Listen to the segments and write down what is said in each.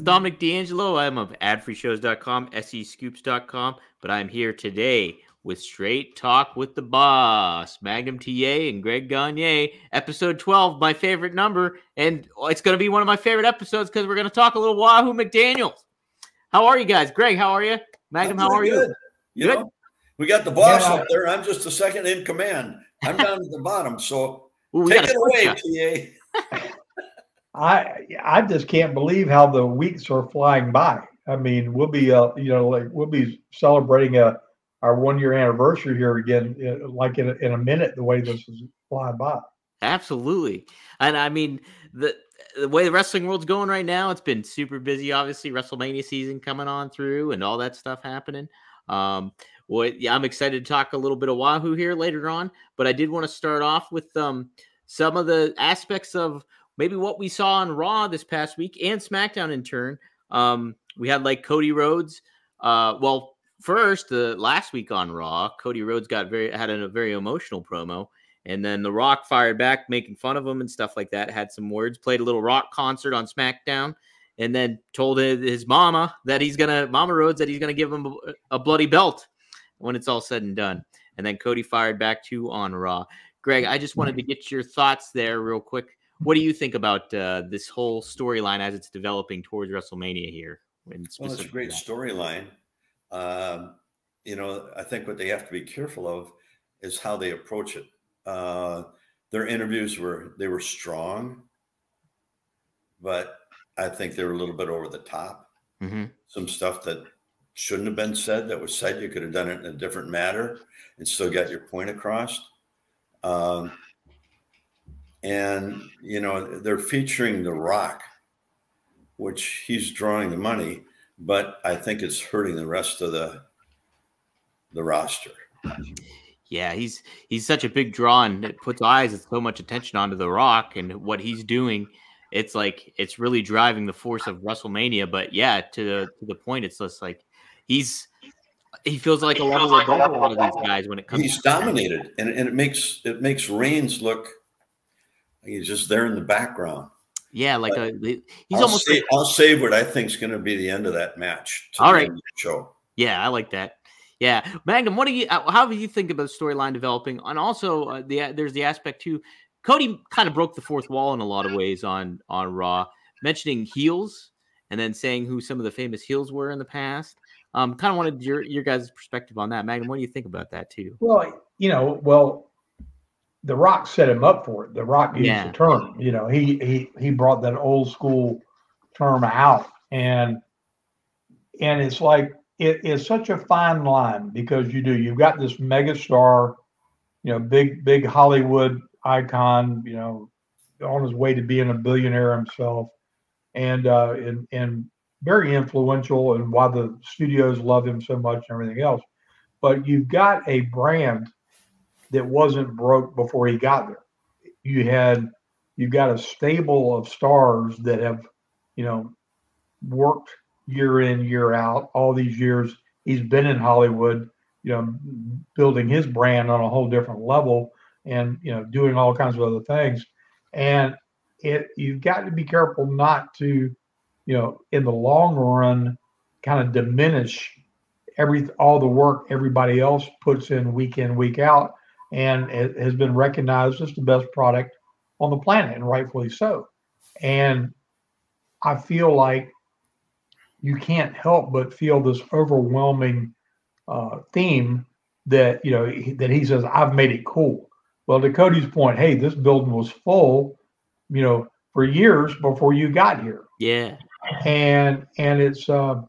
Dominic D'Angelo. I'm of adfreeshows.com, scoops.com, but I'm here today with Straight Talk with the Boss, Magnum TA and Greg Gagne, episode 12, my favorite number, and it's going to be one of my favorite episodes because we're going to talk a little Wahoo McDaniels. How are you guys? Greg, how are you? Magnum, how are you? You know, we got the boss up there. I'm just the second in command. I'm down at the bottom, so take it away, TA. I just can't believe how the weeks are flying by. I mean, we'll be we'll be celebrating our 1 year anniversary here again, like in a minute. The way this is flying by. Absolutely, and I mean the way the wrestling world's going right now, it's been super busy. Obviously, WrestleMania season coming on through, and all that stuff happening. I'm excited to talk a little bit of Wahoo here later on, but I did want to start off with some of the aspects of maybe what we saw on Raw this past week and SmackDown in turn. We had like Cody Rhodes. First, last week on Raw, Cody Rhodes had a very emotional promo, and then The Rock fired back, making fun of him and stuff like that. Had some words, played a little Rock concert on SmackDown, and then told his Mama Rhodes that he's gonna give him a bloody belt when it's all said and done. And then Cody fired back too on Raw. Greg, I just wanted to get your thoughts there real quick. What do you think about this whole storyline as it's developing towards WrestleMania here? Well, it's a great storyline. I think what they have to be careful of is how they approach it. Their interviews were strong, but I think they were a little bit over the top. Mm-hmm. Some stuff that shouldn't have been said that was said. You could have done it in a different manner and still got your point across. And, they're featuring The Rock, which he's drawing the money, but I think it's hurting the rest of the roster. Yeah, he's such a big draw, and it puts eyes and so much attention onto The Rock and what he's doing. It's like it's really driving the force of WrestleMania. But yeah, to the point, it's just like he feels like a level above a lot of these guys when it comes. He's dominated, and it makes Reigns look. He's just there in the background. Yeah, I'll save what I think is going to be the end of that match. All right, show. Yeah, I like that. Yeah, Magnum, how do you think about the storyline developing? And also, there's the aspect too. Cody kind of broke the fourth wall in a lot of ways on Raw, mentioning heels and then saying who some of the famous heels were in the past. Kind of wanted your guys' perspective on that, Magnum. What do you think about that too? Well, The Rock set him up for it. The Rock used the term. He brought that old school term out, and it's like it is such a fine line because you've got this mega star, big Hollywood icon, on his way to being a billionaire himself, and very influential, and why the studios love him so much and everything else. But you've got a brand that wasn't broke before he got there. You've got a stable of stars that have, worked year in, year out, all these years. He's been in Hollywood, building his brand on a whole different level and, doing all kinds of other things. And you've got to be careful not to, in the long run, kind of diminish all the work everybody else puts in, week out. And it has been recognized as the best product on the planet, and rightfully so. And I feel like you can't help but feel this overwhelming theme that that he says, "I've made it cool." Well, to Cody's point, hey, this building was full, for years before you got here. Yeah, and it's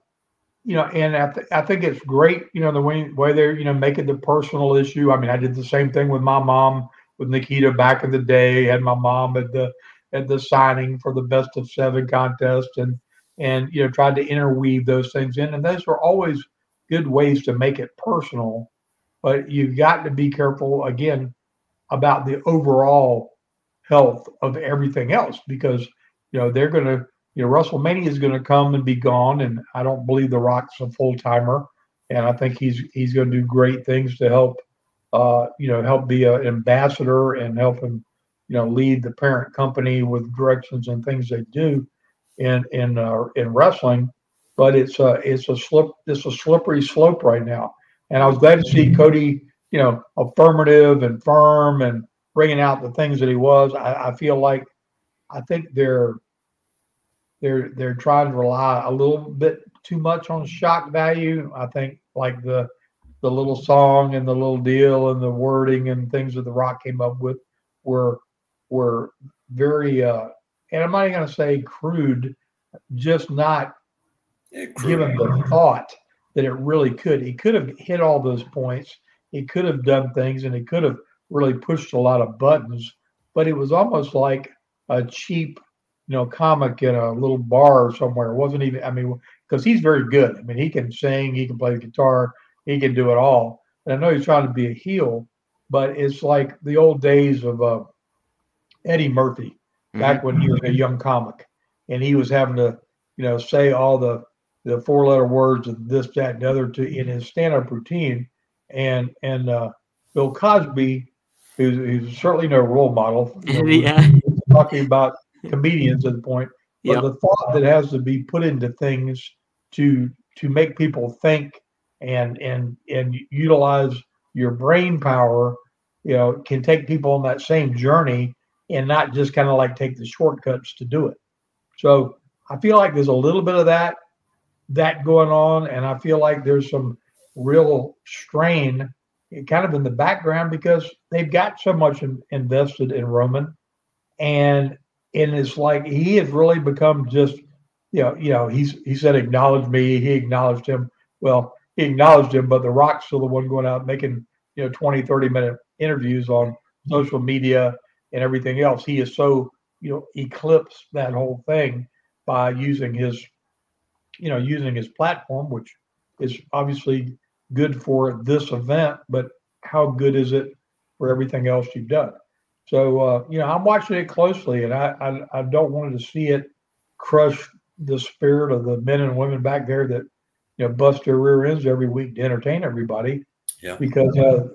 and I think it's great, the way they're, make it the personal issue. I mean, I did the same thing with my mom, with Nikita back in the day. Had my mom at the signing for the Best of 7 contest, and tried to interweave those things in. And those are always good ways to make it personal. But you've got to be careful, again, about the overall health of everything else, because, they're going to, WrestleMania is going to come and be gone, and I don't believe The Rock's a full timer, and I think he's going to do great things to help, help be an ambassador and help him, lead the parent company with directions and things they do. in wrestling, but it's a slippery slope right now. And I was glad to see Cody, affirmative and firm and bringing out the things that he was. I feel like I think they're trying to rely a little bit too much on shock value. I think like the little song and the little deal and the wording and things that The Rock came up with were very and I'm not even going to say crude, just not given the thought that it really could. He could have hit all those points. He could have done things, and he could have really pushed a lot of buttons. But it was almost like a cheap, comic in a little bar somewhere. It wasn't even. I mean, because he's very good. I mean, he can sing, he can play the guitar, he can do it all. And I know he's trying to be a heel, but it's like the old days of Eddie Murphy back when he was a young comic, and he was having to, say all the 4-letter words and this, that, and the other in his stand-up routine. And Bill Cosby, who's certainly no role model, talking about comedians at the point, but the thought that has to be put into things to make people think and utilize your brain power, can take people on that same journey and not just kind of like take the shortcuts to do it. So I feel like there's a little bit of that going on, and I feel like there's some real strain kind of in the background because they've got so much invested in Roman, and it's like he has really become just, he said acknowledge me, he acknowledged him. Well, he acknowledged him, but The Rock's still the one going out making 20, 30-minute interviews on social media and everything else. He is so eclipsed that whole thing by using his platform, which is obviously good for this event, but how good is it for everything else you've done? So I'm watching it closely, and I don't want to see it crush the spirit of the men and women back there that bust their rear ends every week to entertain everybody. Yeah. Because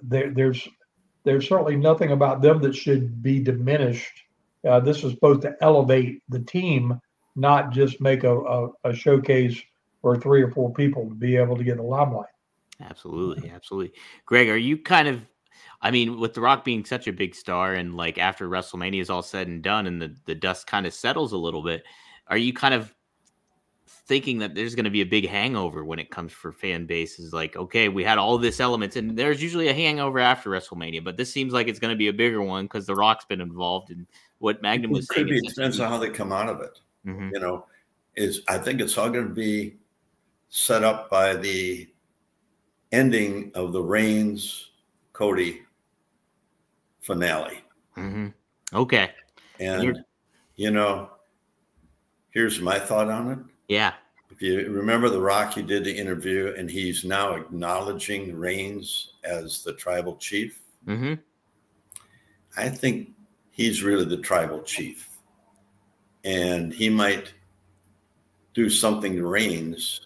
there's certainly nothing about them that should be diminished. This is supposed to elevate the team, not just make a showcase for 3 or 4 people to be able to get the limelight. Absolutely. Greg, are you kind of, with The Rock being such a big star and like after WrestleMania is all said and done and the dust kind of settles a little bit, are you kind of thinking that there's going to be a big hangover when it comes for fan bases? Like, okay, we had all this elements and there's usually a hangover after WrestleMania, but this seems like it's going to be a bigger one because The Rock's been involved in what Magnum was saying. It depends on how they come out of it. I think it's all going to be set up by the ending of the Reigns Cody finale. Okay. And here's my thought on it. Yeah. If you remember The Rock, he did the interview and he's now acknowledging Reigns as the tribal chief. I think he's really the tribal chief, and he might do something to Reigns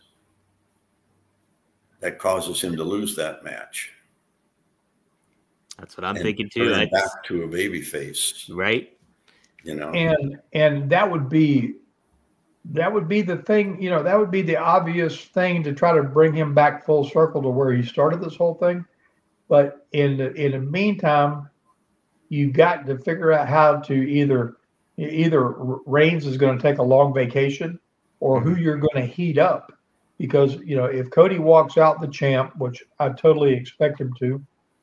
that causes him to lose that match. That's what I'm thinking too. Back to a baby face, right? And that would be the thing. That would be the obvious thing to try to bring him back full circle to where he started this whole thing. But in the meantime, you've got to figure out how to either Reigns is going to take a long vacation, or who you're going to heat up. Because, if Cody walks out the champ, which I totally expect him to,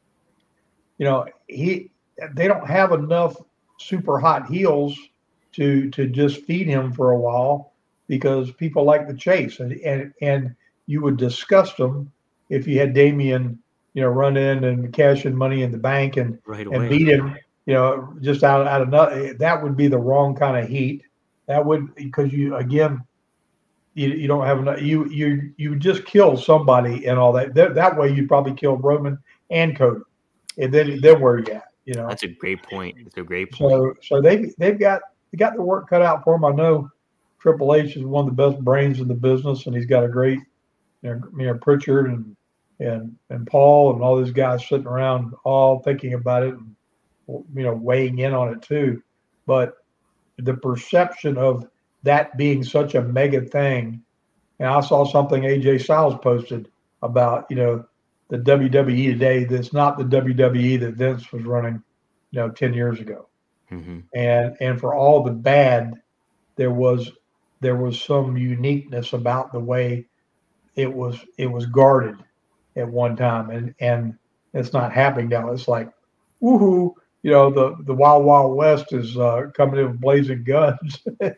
they don't have enough super hot heels to just feed him for a while, because people like the chase, and you would disgust them if you had Damian, run in and cash in Money in the Bank and beat him, just out of nothing. That would be the wrong kind of heat. That would, because you don't have enough. You just kill somebody and all that. That way you'd probably kill Roman and Cody, and then where you at? That's a great point. It's a great point. So they've got the work cut out for them. I know Triple H is one of the best brains in the business, and he's got a great, Pritchard and Paul and all these guys sitting around all thinking about it and weighing in on it too. But the perception of that being such a mega thing. And I saw something AJ Styles posted about, the WWE today that's not the WWE that Vince was running, 10 years ago. Mm-hmm. And for all the bad, there was some uniqueness about the way it was guarded at one time, and it's not happening now. It's like, woohoo, the Wild Wild West is coming in with blazing guns,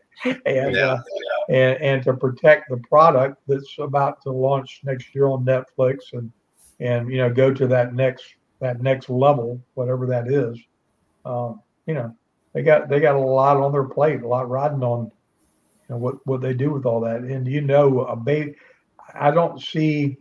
and to protect the product that's about to launch next year on Netflix and go to that next level, whatever that is. They got a lot on their plate, a lot riding on what they do with all that. And I don't see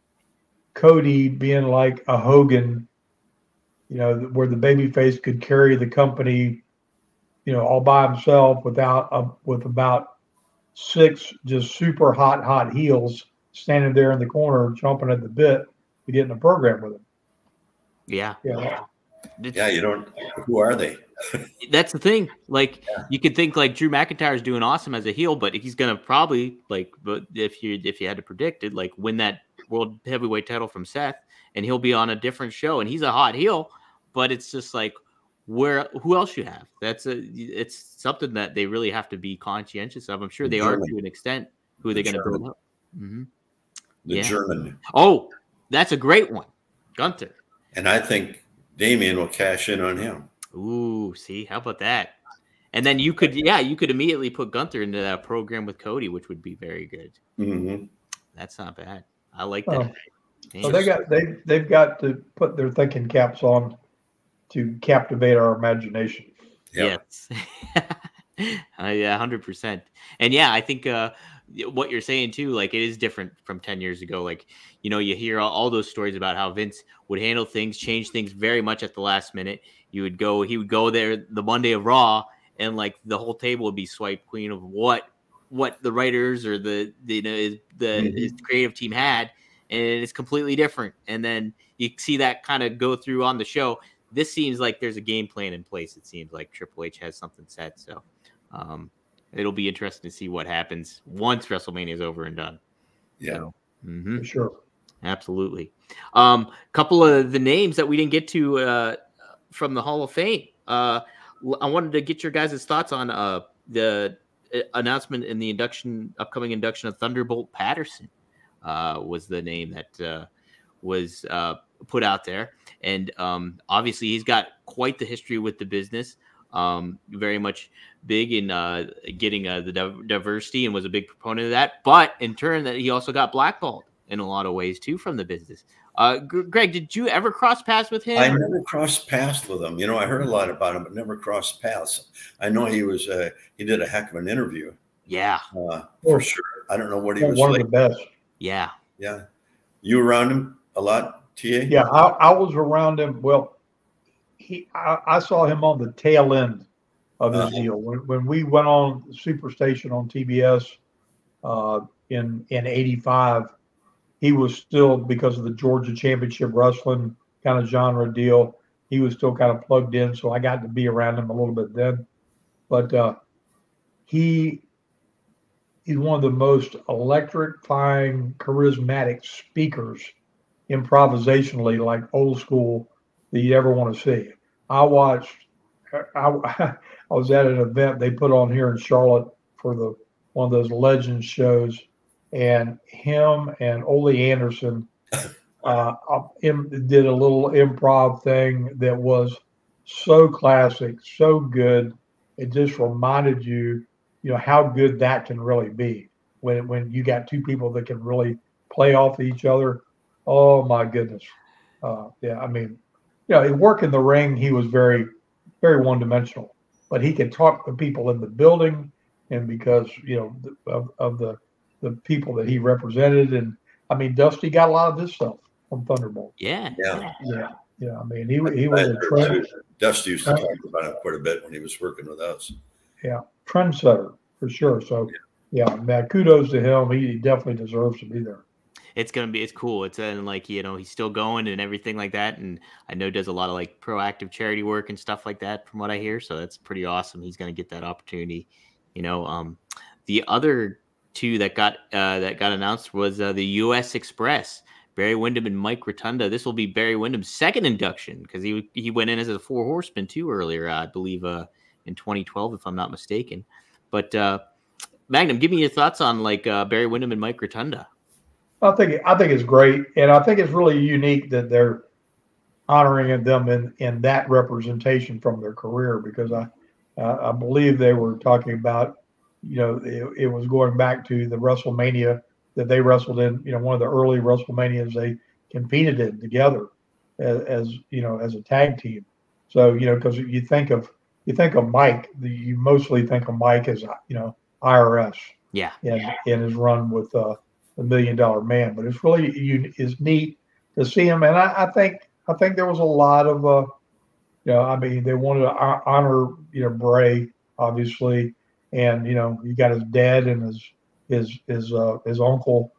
Cody being like a Hogan, where the babyface could carry the company, all by himself with about 6 just super hot heels standing there in the corner, chomping at the bit to get in the program with him. Yeah. Yeah. You don't. Who are they? That's the thing. Like, you could think like Drew McIntyre is doing awesome as a heel, but he's gonna probably but if you had to predict it, like win that world heavyweight title from Seth, and he'll be on a different show, and he's a hot heel, but it's just like who else you have? It's something that they really have to be conscientious of. I'm sure they are to an extent. Who are they going to build up? Mm-hmm. The German. Oh, that's a great one, Gunther. And I think Damian will cash in on him. Ooh, see, how about that? And then you could immediately put Gunther into that program with Cody, which would be very good. Mm-hmm. That's not bad. I like that. So they've got to put their thinking caps on to captivate our imagination. Yep. Yes. 100%. And I think what you're saying too, like it is different from 10 years ago. Like, you hear all those stories about how Vince would handle things, change things very much at the last minute. He would go there the Monday of Raw, and like the whole table would be swiped clean of what the writers or his creative team had, and it's completely different. And then you see that kind of go through on the show. This seems like there's a game plan in place. It seems like Triple H has something set. So it'll be interesting to see what happens once WrestleMania is over and done. Yeah. So, For sure. Absolutely. Couple of the names that we didn't get to from the Hall of Fame. I wanted to get your guys' thoughts on the announcement in the upcoming induction of Thunderbolt Patterson. Was the name that was put out there. And obviously he's got quite the history with the business, very much big in getting the diversity, and was a big proponent of that. But in turn, that he also got blackballed in a lot of ways too from the business. Greg, did you ever cross paths with him? I never crossed paths with him. I heard a lot about him, but never crossed paths. I know he did a heck of an interview. Yeah. For sure. I don't know what he was one like. of the best. Yeah. Yeah. You around him a lot, TA? Yeah, I was around him. Well, I saw him on the tail end of his deal. When we went on Superstation on TBS in 85, he was still, because of the Georgia Championship Wrestling kind of genre deal, he was still kind of plugged in. So I got to be around him a little bit then. But he's one of the most electrifying, charismatic speakers, improvisationally, like old school, that you ever want to see. I was at an event they put on here in Charlotte for one of those Legends shows, and him and Ole Anderson did a little improv thing that was so classic, so good. It just reminded you, how good that can really be when you got two people that can really play off each other. Oh my goodness. Work in the ring, he was very, very one-dimensional, but he could talk to people in the building, and because, of the people that he represented. And I mean, Dusty got a lot of this stuff from Thunderbolt. Yeah. I mean, he was a trend. Dusty used to talk about it quite a bit when he was working with us. Yeah, trendsetter for sure. So, man, kudos to him. He definitely deserves to be there. It's cool. It's he's still going and everything like that. And I know does a lot of like proactive charity work and stuff like that from what I hear. So that's pretty awesome. He's going to get that opportunity, The other two that got announced was the U.S. Express, Barry Windham and Mike Rotunda. This will be Barry Windham's second induction because he went in as a Four Horseman too earlier, I believe, in 2012, if I'm not mistaken. But Magnum, give me your thoughts on Barry Windham and Mike Rotunda. I think it's great, and I think it's really unique that they're honoring them in that representation from their career, because I believe they were talking about, it was going back to the WrestleMania that they wrestled in, one of the early WrestleManias they competed in together as a tag team. So, because you think of Mike, you mostly think of Mike as, IRS. Yeah. And his run with the $1 Million Man, but it's really is neat to see him. And I think there was a lot of, they wanted to honor, Bray, obviously. And, you got his dad and his uncle,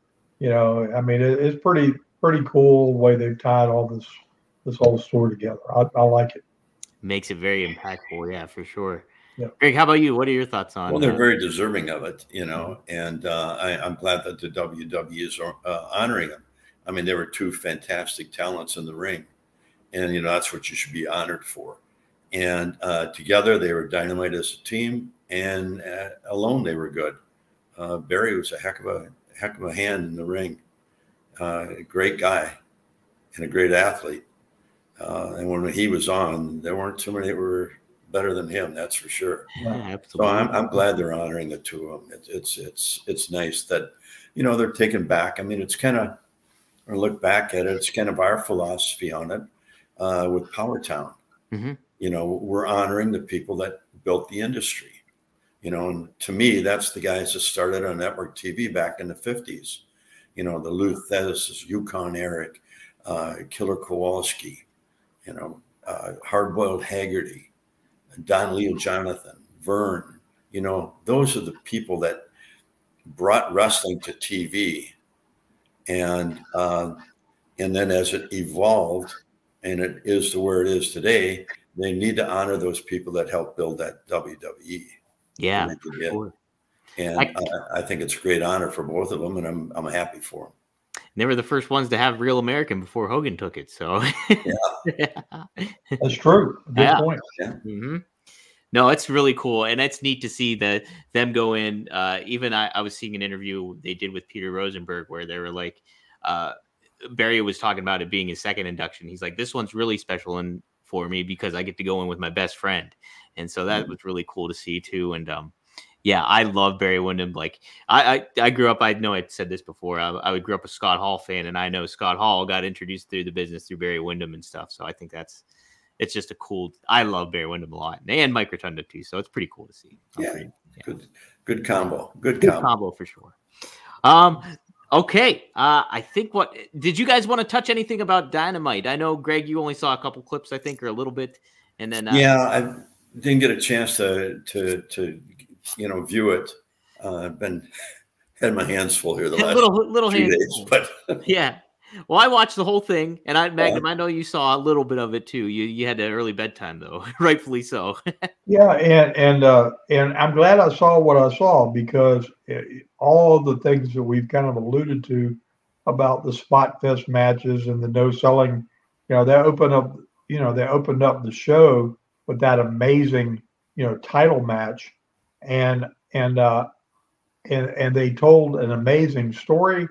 it's pretty cool the way they've tied all this whole story together. I like it. Makes it very impactful. Yeah, for sure. Yeah. Greg, how about you? What are your thoughts on? Well, they're very deserving of it, and I'm glad that the WWE is honoring them. I mean, they were two fantastic talents in the ring, and that's what you should be honored for. And together, they were dynamite as a team, and alone they were good. Barry was a heck of a hand in the ring, a great guy, and a great athlete. And when he was on, there weren't too many that were better than him, that's for sure. Yeah, absolutely. So I'm glad they're honoring the two of them. It's nice that they're taken back. I mean, it's kind of, or look back at it, it's kind of our philosophy on it with Power Town. Mm-hmm. We're honoring the people that built the industry. And to me, that's the guys that started on network TV back in the 50s. The Lou Thesz, Yukon Eric, Killer Kowalski, Hardboiled Haggerty, Don Leo Jonathan, Vern, those are the people that brought wrestling to TV. And then as it evolved and it is to where it is today, they need to honor those people that helped build that WWE. Yeah. Sure. And I think it's a great honor for both of them, and I'm happy for them. They were the first ones to have Real American before Hogan took it. So yeah. That's true. Good point. Yeah. Mm-hmm. No, it's really cool. And it's neat to see them go in. Even I was seeing an interview they did with Peter Rosenberg where they were like, Barry was talking about it being his second induction. He's like, this one's really special for me because I get to go in with my best friend. And so that was really cool to see too. And yeah, I love Barry Windham. Like I grew up, I know I said this before. I grew up a Scott Hall fan, and I know Scott Hall got introduced through the business through Barry Windham and stuff. So I think it's just I love Barry Windham a lot, and Mike Rotunda too. So it's pretty cool to see. Yeah. Good combo. Good combo for sure. Okay. I think did you guys want to touch anything about Dynamite? I know, Greg, you only saw a couple clips, I think, or a little bit, and then I didn't get a chance to view it. I've had my hands full here the last little few hands days, but yeah. Well, I watched the whole thing, and Magnum, I know you saw a little bit of it too. You had an early bedtime though, rightfully so. Yeah, and I'm glad I saw what I saw, because all of the things that we've kind of alluded to about the Spot Fest matches and the no selling, they opened up the show with that amazing title match, and they told an amazing story.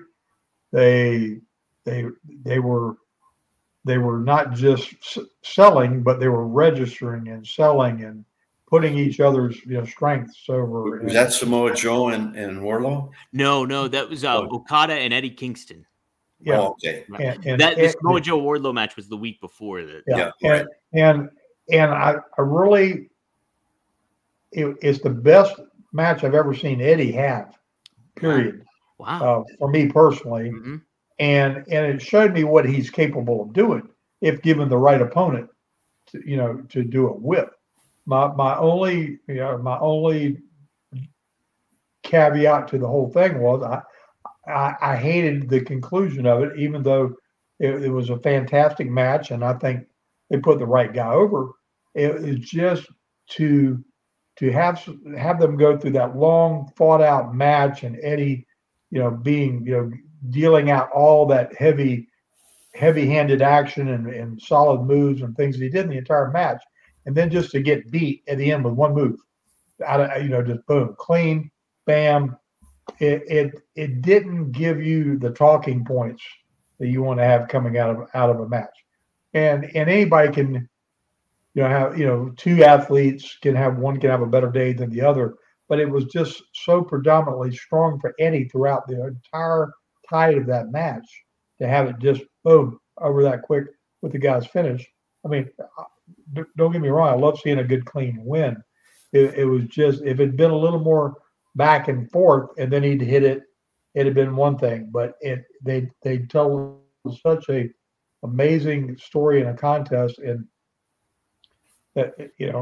They were not just selling, but they were registering and selling and putting each other's strengths over. Was that Samoa Joe and Wardlow? No, that was Okada and Eddie Kingston. Yeah. Oh, okay. The Samoa Joe Wardlow match was the week before that. Yeah. Right. And I really, it's the best match I've ever seen Eddie have. Period. Wow. For me personally. Mm-hmm. And it showed me what he's capable of doing if given the right opponent to do it with. My only caveat to the whole thing was I hated the conclusion of it, even though it was a fantastic match and I think they put the right guy over. It was just to to have them go through that long fought out match, and Eddie, being, dealing out all that heavy-handed action and solid moves and things that he did in the entire match, and then just to get beat at the end with one move, just boom, clean, bam. It didn't give you the talking points that you want to have coming out of a match, and anybody can, have, two athletes can have a better day than the other, but it was just so predominantly strong for Eddie throughout the entire tide of that match to have it just boom over that quick with the guy's finish. I mean, don't get me wrong, I love seeing a good clean win. It was just, if it had been a little more back and forth and then he'd hit it, it'd have been one thing. But they told such a amazing story in a contest, and that,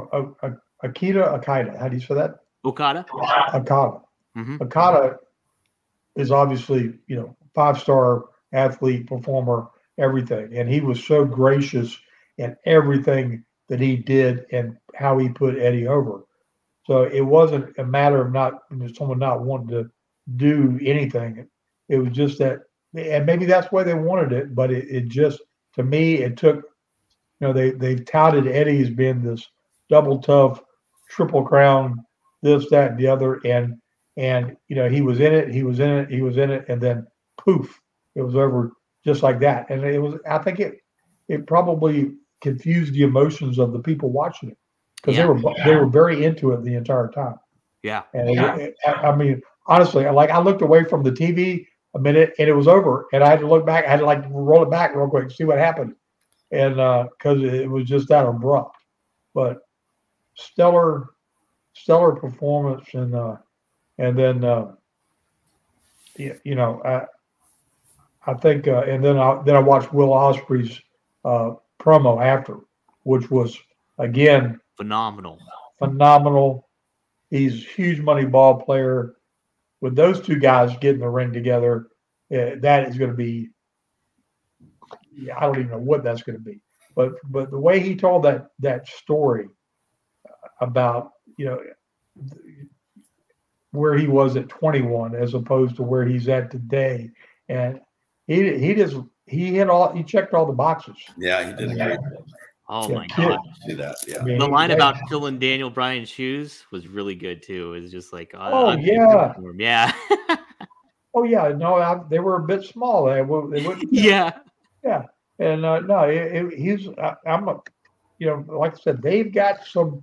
Okada, how do you say that? Okada. Mm-hmm. Okada is obviously, 5-star athlete, performer, everything, and he was so gracious in everything that he did and how he put Eddie over. So it wasn't a matter of someone not wanting to do anything. It was just that, and maybe that's why they wanted it, but it just, to me, it took, they've touted Eddie as being this double tough, triple crown, this, that, and the other, and he was in it, and then poof, it was over just like that. And I think it probably confused the emotions of the people watching it, because they were very into it the entire time. Yeah. And I mean, honestly, I looked away from the TV a minute and it was over, and I had to look back. I had to roll it back real quick and see what happened, and because it was just that abrupt. But stellar performance, and then I think, and then I watched Will Ospreay's promo after, which was again phenomenal. He's a huge money ball player. With those two guys getting the ring together, that is going to be, I don't even know what that's going to be. But the way he told that story about, where he was at 21 as opposed to where he's at today, and he checked all the boxes. Yeah, he did a great job. Oh my God! See that? Yeah. The line about filling Daniel Bryan's shoes was really good too. It was just like, yeah. Oh yeah. No, they were a bit small. They wouldn't. Yeah. Yeah. And no, he's. I'm a, like I said, they've got some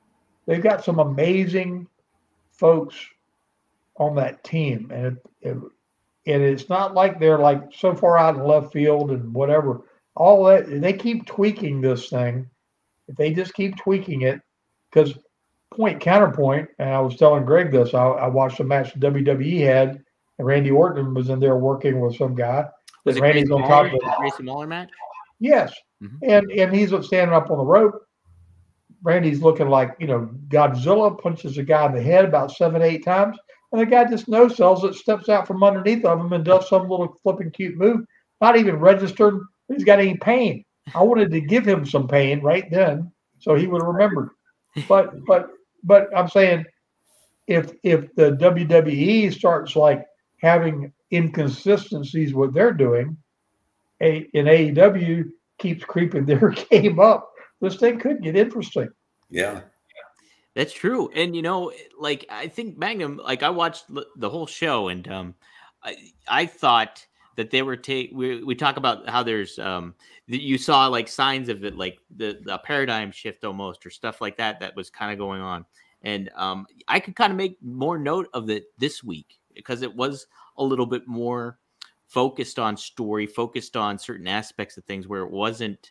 amazing folks on that team, and it's not like they're like so far out in left field and whatever. All that, they keep tweaking this thing. If they just keep tweaking it, because counterpoint, and I was telling Greg this, I watched a match WWE had, and Randy Orton was in there working with some guy. Was it Randy's on top of the Grayson Waller match? Yes. Mm-hmm. And he's standing up on the rope. Randy's looking like, Godzilla, punches a guy in the head about 7-8 times, and the guy just no-sells it, steps out from underneath of him and does some little flipping cute move, not even registered he's got any pain. I wanted to give him some pain right then, so he would have remembered. But I'm saying, if the WWE starts like having inconsistencies what they're doing, and AEW keeps creeping their game up, this thing could get interesting. Yeah. That's true. And, I think Magnum, I watched the whole show, and I thought that they were we talk about how there's you saw like signs of it, like the paradigm shift almost, or stuff like that was kind of going on. And I could kind of make more note of it this week, because it was a little bit more focused on story, focused on certain aspects of things, where it wasn't,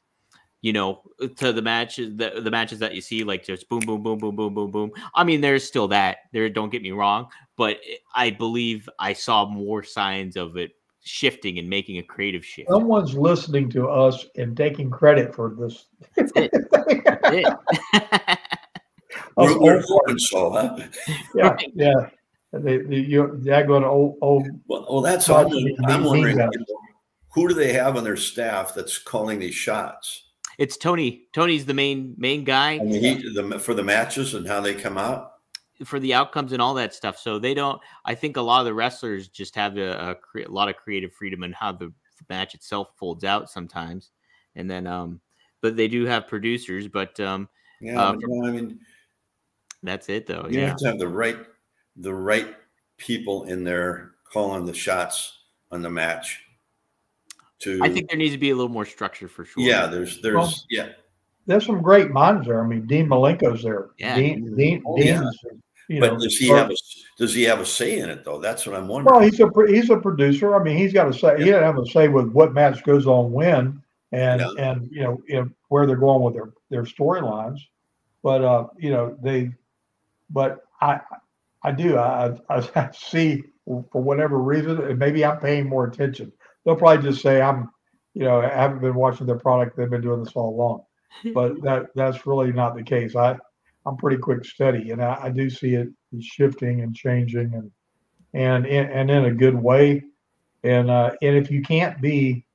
to the matches that you see, like just boom, boom, boom, boom, boom, boom, boom. I mean, there's still that there, don't get me wrong, but I believe I saw more signs of it shifting and making a creative shift. Someone's listening to us and taking credit for this. That's it. We're hoping so, huh? Yeah, right. Yeah. They're going old. Well, that's all. I'm wondering, who do they have on their staff that's calling these shots? It's Tony. Tony's the main guy. I mean, for the matches and how they come out. for the outcomes and all that stuff. So they don't. I think a lot of the wrestlers just have a lot of creative freedom in how the match itself folds out sometimes, and then but they do have producers. But I mean, that's it though. You have to have the right people in there calling the shots on the match. I think there needs to be a little more structure for sure. Yeah, there's some great minds there. I mean, Dean Malenko's there. Yeah. Dean but does he have a say in it though? That's what I'm wondering. Well, he's a producer. I mean, he's got a say. He doesn't have a say with what match goes on when and where they're going with their storylines. But I do. I see for whatever reason, and maybe I'm paying more attention. They'll probably just say I haven't been watching their product. They've been doing this all along, but that's really not the case. I'm pretty quick study, and I do see it shifting and changing, and in a good way. And if you can't be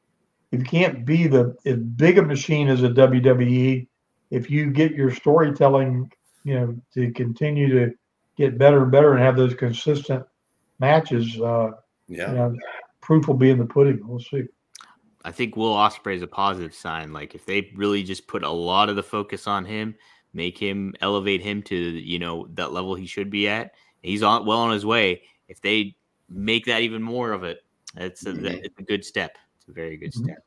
as big a machine as a WWE, if you get your storytelling, to continue to get better and better and have those consistent matches, proof will be in the pudding. We'll see. I think Will Ospreay is a positive sign. Like if they really just put a lot of the focus on him, elevate him to, that level he should be at. He's well on his way. If they make that even more of it, it's a good step. It's a very good step.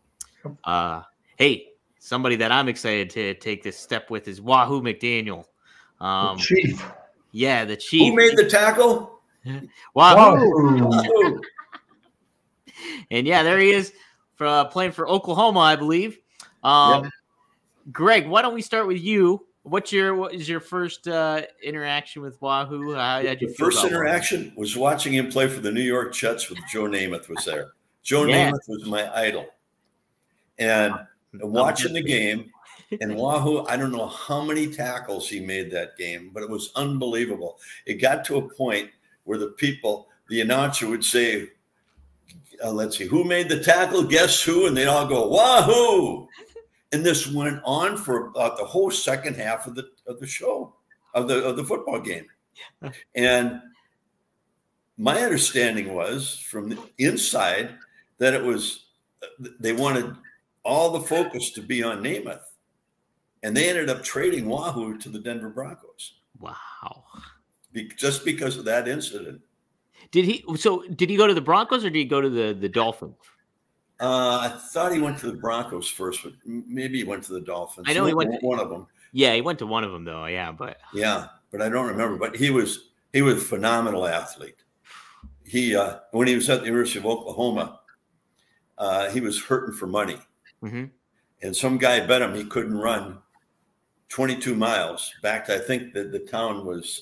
Hey, somebody that I'm excited to take this step with is Wahoo McDaniel. The Chief. Yeah, the Chief. Who made the tackle? Wahoo. And yeah, there he is playing for Oklahoma, I believe. Greg, why don't we start with you? What is your first interaction with Wahoo? The first interaction was watching him play for the New York Jets with Joe Namath was there. Joe Namath was my idol. And watching the game, and Wahoo, I don't know how many tackles he made that game, but it was unbelievable. It got to a point where the announcer would say, let's see, who made the tackle? Guess who? And they'd all go, Wahoo! And this went on for about the whole second half of the show, of the football game. And my understanding was from the inside that they wanted all the focus to be on Namath. And they ended up trading Wahoo to the Denver Broncos. Wow. Just because of that incident. Did he go to the Broncos or did he go to the Dolphins? I thought he went to the Broncos first, but maybe he went to the Dolphins. I know he went to one of them. Yeah, he went to one of them though. Yeah, but I don't remember. But he was a phenomenal athlete. He when he was at the University of Oklahoma, he was hurting for money, and some guy bet him he couldn't run 22 miles back to, I think that the town was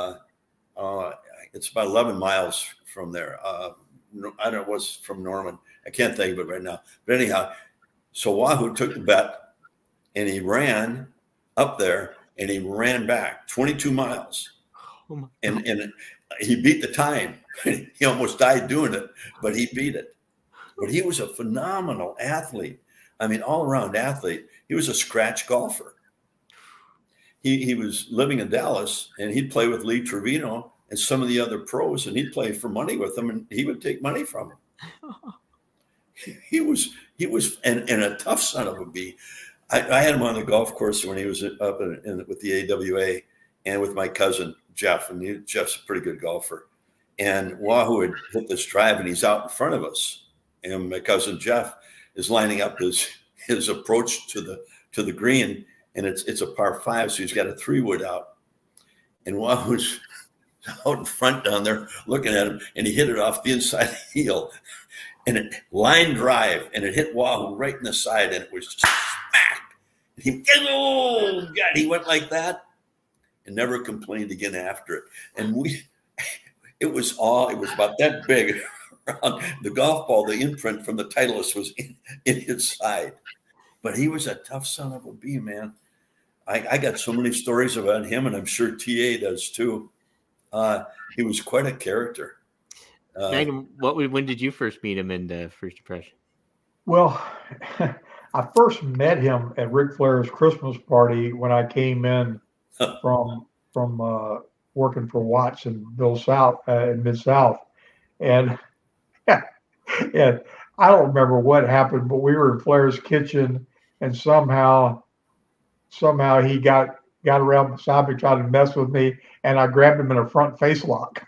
it's about 11 miles from there. I don't know, it was from Norman. I can't think of it right now. But anyhow, so Wahoo took the bet and he ran up there and he ran back 22 miles. And he beat the time. He almost died doing it, but he beat it. But he was a phenomenal athlete. I mean, all around athlete. He was a scratch golfer. He was living in Dallas and he'd play with Lee Trevino and some of the other pros, and he'd play for money with them, and he would take money from them. He was and a tough son of a bee. I had him on the golf course when he was up with the AWA and with my cousin Jeff, and Jeff's a pretty good golfer. And Wahoo had hit this drive, and he's out in front of us, and my cousin Jeff is lining up his approach to the green, and it's a par 5, so he's got a 3-wood out, and Wahoo's out in front down there looking at him, and he hit it off the inside heel, and it line drive, and it hit Wahoo right in the side, and it was just smack. He went like that and never complained again after it. And it was about that big around the golf ball. The imprint from the Titleist was in his side, but he was a tough son of a bee, man. I got so many stories about him, and I'm sure TA does too. He was quite a character. When did you first meet him in the first impression? Well, I first met him at Ric Flair's Christmas party when I came in from working for Watts and Bill South in Mid-South. And, and I don't remember what happened, but we were in Flair's kitchen, and somehow he got around beside me, trying to mess with me, and I grabbed him in a front face lock.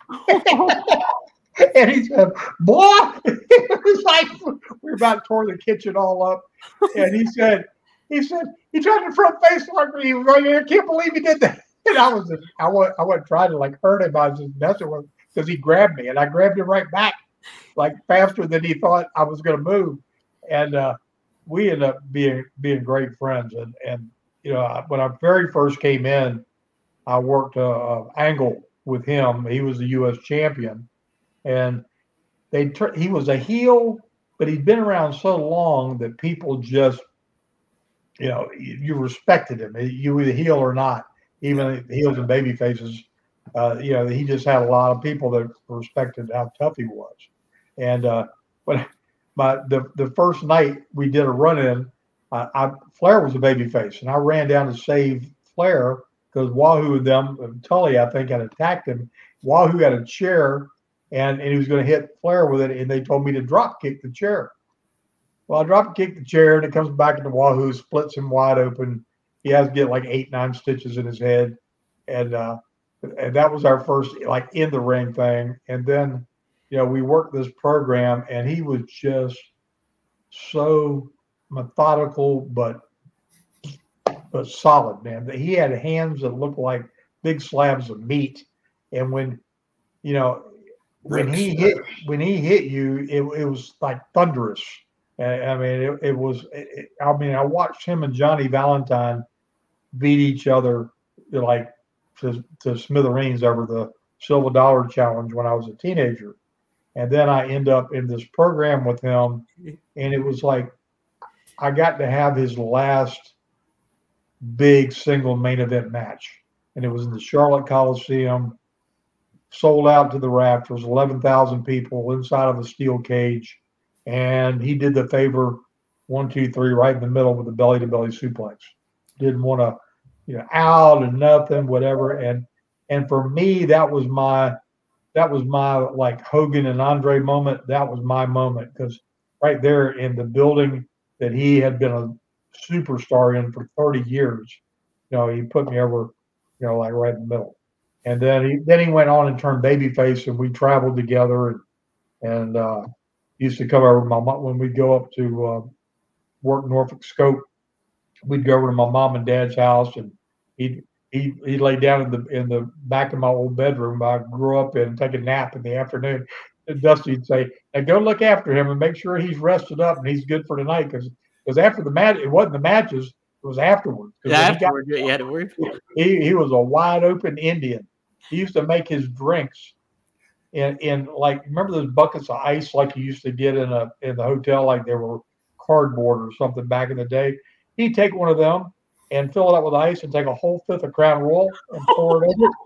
And he said, "Boy," it was like we were about to tore the kitchen all up. And he said, he tried to front face lock me. He was like, "I can't believe he did that." And I wasn't trying to like hurt him. I was just messing with him because he grabbed me, and I grabbed him right back, like faster than he thought I was going to move. And we ended up being great friends. And you know, when I very first came in, I worked angle with him. He was the U.S. champion. And he was a heel, but he'd been around so long that people just, you know, you respected him. You were the heel or not, even heels and baby faces. You know, he just had a lot of people that respected how tough he was. And when the first night we did a run-in, Flair was a baby face, and I ran down to save Flair because Wahoo and them, Tully, I think, had attacked him. Wahoo had a chair. And he was going to hit Flair with it, and they told me to drop kick the chair. Well, I drop kick the chair, and it comes back into Wahoo, splits him wide open. He has to get like 8-9 stitches in his head, and that was our first like in the ring thing. And then, you know, we worked this program, and he was just so methodical, but solid, man. He had hands that looked like big slabs of meat, and when you know. When he hit you, it was like thunderous. I mean, it was. I mean, I watched him and Johnny Valentine beat each other like to smithereens over the Silver Dollar Challenge when I was a teenager, and then I end up in this program with him, and it was like I got to have his last big single main event match, and it was in the Charlotte Coliseum. Sold out to the rafters, 11,000 people inside of a steel cage. And he did the favor 1, 2, 3 right in the middle with the belly to belly suplex. Didn't want to, you know, out and nothing, whatever. And for me, that was my like Hogan and Andre moment. That was my moment because right there in the building that he had been a superstar in for 30 years, you know, he put me over, you know, like right in the middle. And then he went on and turned babyface, and we traveled together, and used to come over to my mom when we'd go up to work Norfolk Scope. We'd go over to my mom and dad's house, and he lay down in the back of my old bedroom I grew up in, and take a nap in the afternoon. And Dusty'd say, "Now go look after him and make sure he's rested up and he's good for tonight," because after the match, it wasn't the matches, it was afterwards. Yeah, afterwards, you had to worry. He was a wide open Indian. He used to make his drinks in like, remember those buckets of ice like you used to get in the hotel, like they were cardboard or something back in the day. He'd take one of them and fill it up with ice and take a whole fifth of Crown Royal and pour it over it.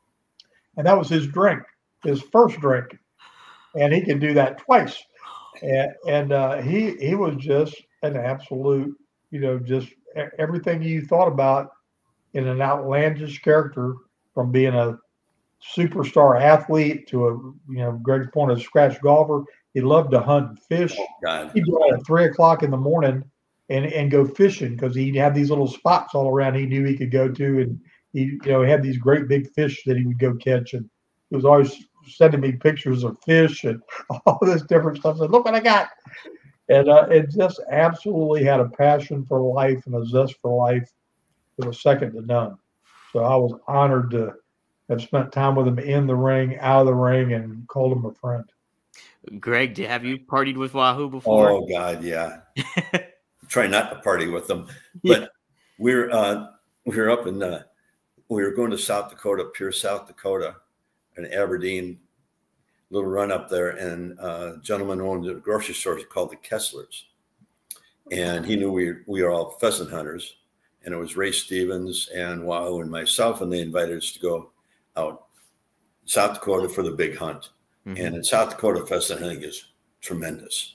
And that was his drink, his first drink. And he could do that twice. And he was just an absolute, you know, just everything you thought about in an outlandish character, from being a superstar athlete to a, you know, Greg's point, a scratch golfer. He loved to hunt and fish. Oh, God. He'd go out at 3 o'clock in the morning and go fishing because he'd have these little spots all around he knew he could go to, and he, you know, he had these great big fish that he would go catch, and he was always sending me pictures of fish and all this different stuff. I said, "Look what I got." And it just absolutely had a passion for life and a zest for life that was second to none. So I was honored to have spent time with him in the ring, out of the ring, and called him a friend. Greg, have you partied with Wahoo before? Oh God, yeah. Try not to party with them, but we're up in we were going to South Dakota, Pierce, South Dakota, and Aberdeen. Little run up there, and a gentleman owned a grocery store called the Kesslers, and he knew we were all pheasant hunters, and it was Ray Stevens and Wahoo and myself, and they invited us to go out South Dakota for the big hunt. Mm-hmm. And in South Dakota, pheasant hunting is tremendous.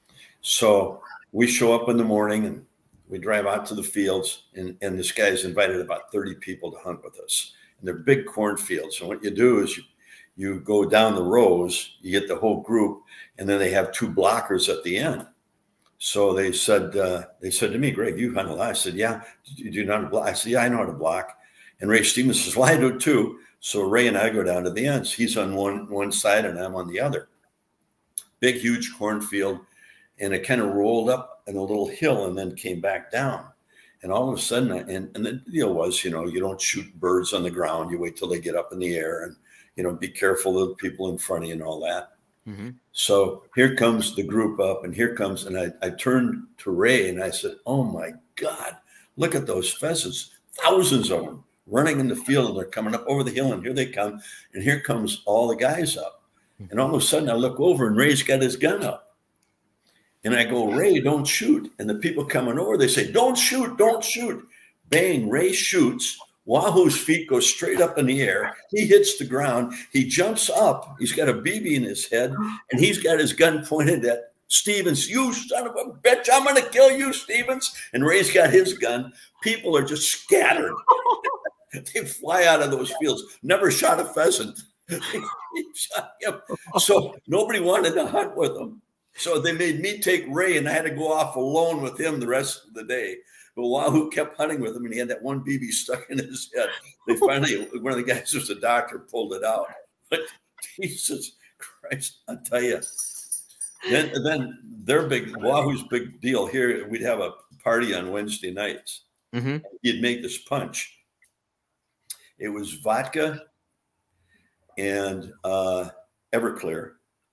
So we show up in the morning and we drive out to the fields, and this guy's invited about 30 people to hunt with us. and they're big cornfields. And what you do is you go down the rows, you get the whole group, and then they have 2 blockers at the end. So they said to me, Greg, you hunt a lot. I said, yeah. You do know how to block? I said, yeah, I know how to block. And Ray Stevens says, well, I do too. So Ray and I go down to the ends. He's on one side and I'm on the other. Big, huge cornfield. And it kind of rolled up in a little hill and then came back down. And all of a sudden, and the deal was, you don't shoot birds on the ground. You wait till they get up in the air and, be careful of the people in front of you and all that. Mm-hmm. So here comes the group up and I turned to Ray and I said, oh my God, look at those pheasants, thousands of them running in the field, and they're coming up over the hill, and here they come. And here comes all the guys up. And all of a sudden I look over and Ray's got his gun up. And I go, Ray, don't shoot. And the people coming over, they say, don't shoot, don't shoot. Bang, Ray shoots. Wahoo's feet go straight up in the air. He hits the ground. He jumps up. He's got a BB in his head, and he's got his gun pointed at Stevens. You son of a bitch, I'm going to kill you, Stevens. And Ray's got his gun. People are just scattered. They fly out of those fields. Never shot a pheasant. Shot him. So nobody wanted to hunt with him. So they made me take Ray, and I had to go off alone with him the rest of the day. But Wahoo kept hunting with him, and he had that one BB stuck in his head. They finally, one of the guys who was a doctor, pulled it out. But Jesus Christ, I tell you. Then their Wahoo's big deal here, we'd have a party on Wednesday nights. Mm-hmm. He'd make this punch. It was vodka and Everclear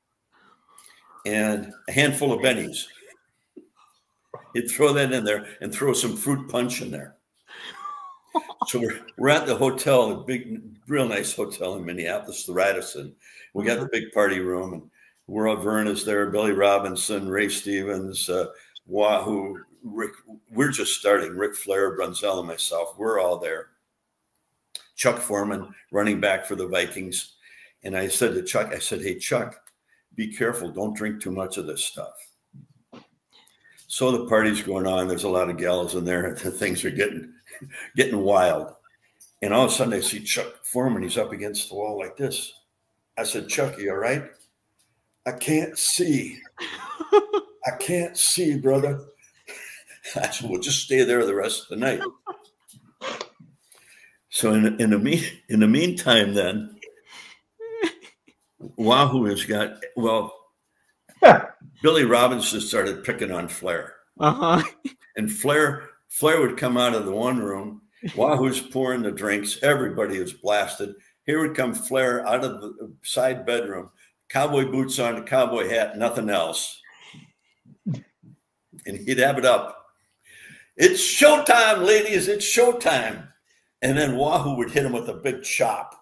and a handful of bennies. He'd throw that in there and throw some fruit punch in there. So we're at the hotel, a big, real nice hotel in Minneapolis, the Radisson. We got the big party room, and we're all Verna's there, Billy Robinson, Ray Stevens, Wahoo, Rick. We're just starting. Rick Flair, Brunzell, and myself. We're all there. Chuck Foreman, running back for the Vikings. And I said to Chuck, hey, Chuck, be careful. Don't drink too much of this stuff. So the party's going on. There's a lot of gals in there. Things are getting wild. And all of a sudden I see Chuck Foreman. He's up against the wall like this. I said, Chuck, you all right? I can't see. I can't see, brother. I said, well, just stay there the rest of the night. So in the meantime, then, Wahoo has got, Billy Robinson started picking on Flair. Uh-huh. And Flair would come out of the one room. Wahoo's pouring the drinks. Everybody is blasted. Here would come Flair out of the side bedroom, cowboy boots on, a cowboy hat, nothing else. And he'd have it up. It's showtime, ladies. It's showtime. And then Wahoo would hit him with a big chop.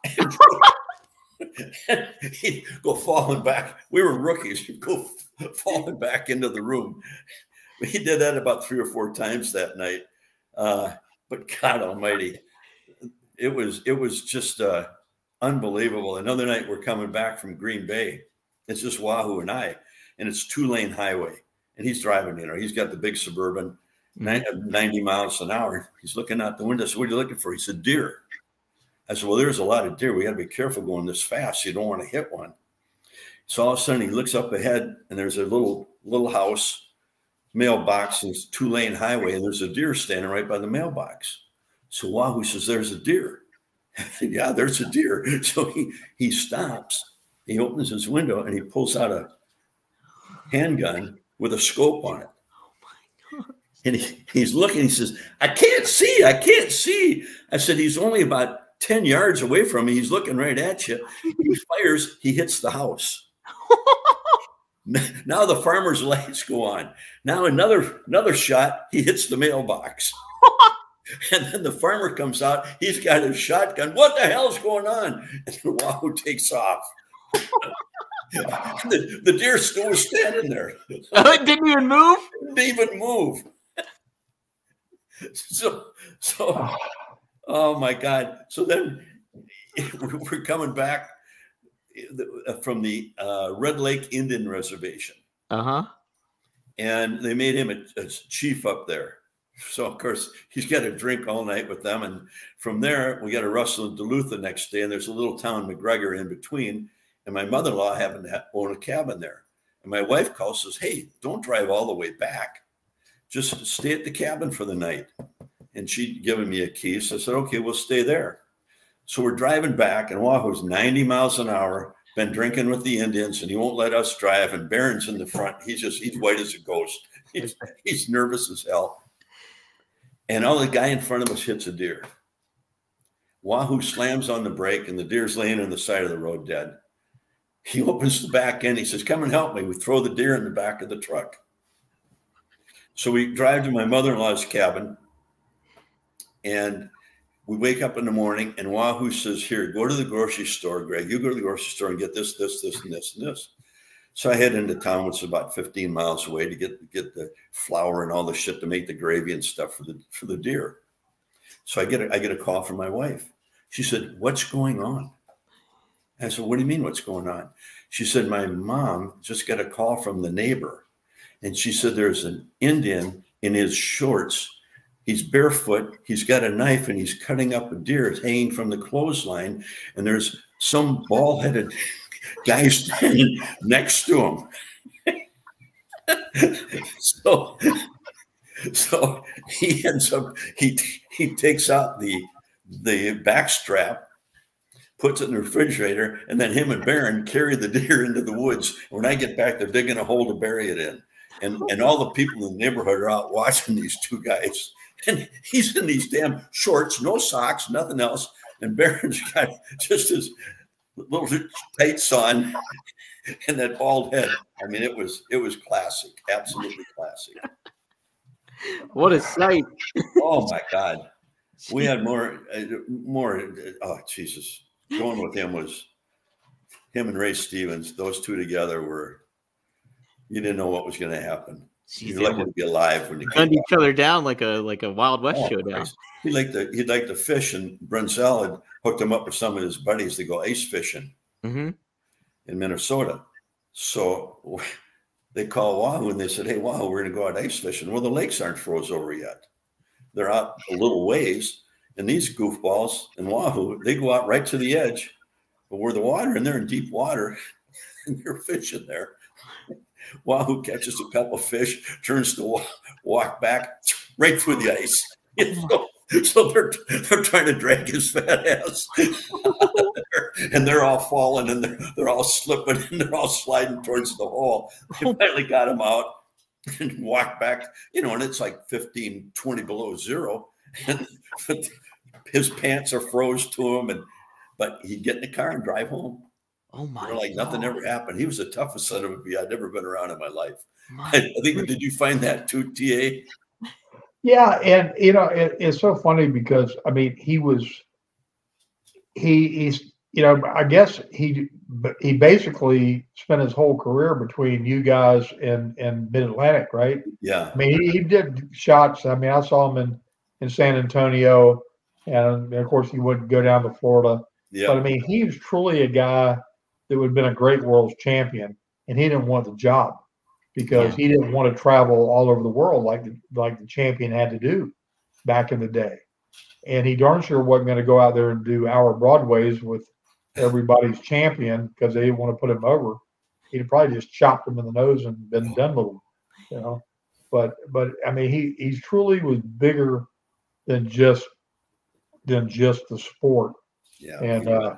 And he'd go falling back. We were rookies. He'd go falling back into the room. He did that about 3 or 4 times that night. But God Almighty, it was just unbelievable. Another night we're coming back from Green Bay. It's just Wahoo and I, and it's 2-lane highway. And he's driving, he's got the big Suburban, 90 miles an hour. He's looking out the window. So what are you looking for? He said, deer. I said, well, there's a lot of deer. We got to be careful going this fast. You don't want to hit one. So all of a sudden he looks up ahead, and there's a little house, mailbox, and it's 2-lane highway, and there's a deer standing right by the mailbox. So Wahoo says, there's a deer. Yeah, there's a deer. So he stops. He opens his window, and he pulls out a handgun with a scope on it. Oh, my God. And he's looking. He says, I can't see. I said, he's only about 10 yards away from me. He's looking right at you. He fires. He hits the house. Now the farmer's lights go on. Now another shot. He hits the mailbox. And then the farmer comes out. He's got his shotgun. What the hell's going on? And Wahoo takes off. The deer still was standing there. Oh, it didn't even move? It didn't even move. So, oh my God. So then we're coming back from the Red Lake Indian Reservation. Uh-huh. And they made him a chief up there. So, of course, he's got to drink all night with them. And from there, we got to Russell and Duluth the next day. And there's a little town, McGregor, in between. And my mother-in-law happened to own a cabin there. And my wife calls, says, hey, don't drive all the way back. Just stay at the cabin for the night. And she'd given me a key. So I said, okay, we'll stay there. So we're driving back, and Wahoo's 90 miles an hour, been drinking with the Indians, and he won't let us drive. And Barron's in the front. He's white as a ghost. He's nervous as hell. And all the guy in front of us hits a deer. Wahoo slams on the brake, and the deer's laying on the side of the road dead. He opens the back end. He says, come and help me. We throw the deer in the back of the truck. So we drive to my mother-in-law's cabin, and we wake up in the morning, and Wahoo says, here, go to the grocery store, Greg. You go to the grocery store and get this, this, this, and this, and this. So I head into town, which is about 15 miles away, to get the flour and all the shit to make the gravy and stuff for the deer. So I get a call from my wife. She said, what's going on? I said, what do you mean what's going on? She said, my mom just got a call from the neighbor. And she said, there's an Indian in his shorts. He's barefoot. He's got a knife, and he's cutting up a deer. It's hanging from the clothesline. And there's some bald-headed guy standing next to him. So he ends up, he takes out the back strap, puts it in the refrigerator, and then him and Barron carry the deer into the woods. When I get back, they're digging a hole to bury it in. And all the people in the neighborhood are out watching these two guys. And he's in these damn shorts, no socks, nothing else. And Barron's got just his little tights on and that bald head. I mean, it was classic, absolutely classic. What a sight. Oh, my God. We had more. Oh, Jesus. Going with him was him and Ray Stevens. Those two together were, you didn't know what was going to happen. You're lucky to be alive when you gunned each other down like a Wild West showdown. He'd like to fish, and Brunzell had hooked him up with some of his buddies to go ice fishing in Minnesota. So they call Wahoo, and they said, hey, Wahoo, we're going to go out ice fishing. Well, the lakes aren't froze over yet. They're out a little ways, and these goofballs in Wahoo, they go out right to the edge, but where the water, and they're in deep water, and they're fishing there. Wahoo catches a couple of fish, turns to walk back right through the ice. So they're trying to drag his fat ass, and they're all falling, and they're all slipping, and they're all sliding towards the hole. They finally got him out and walked back, and it's like 15, 20 below zero, and his pants are froze to him, but he'd get in the car and drive home. Oh my! Like nothing ever happened. He was the toughest son of a bee I'd ever been around in my life. I think. Did you find that too, TA? Yeah, and it's so funny because I mean he's I guess he basically spent his whole career between you guys and Mid Atlantic, right? Yeah. I mean he did shots. I mean I saw him in San Antonio, and of course he wouldn't go down to Florida. Yeah. But I mean he was truly a guy that would have been a great world champion, and he didn't want the job because he didn't want to travel all over the world like the champion had to do back in the day. And he darn sure wasn't going to go out there and do hour Broadways with everybody's champion because they didn't want to put him over. He'd probably just chopped him in the nose and been done with him, But I mean, he truly was bigger than just the sport. Yeah. And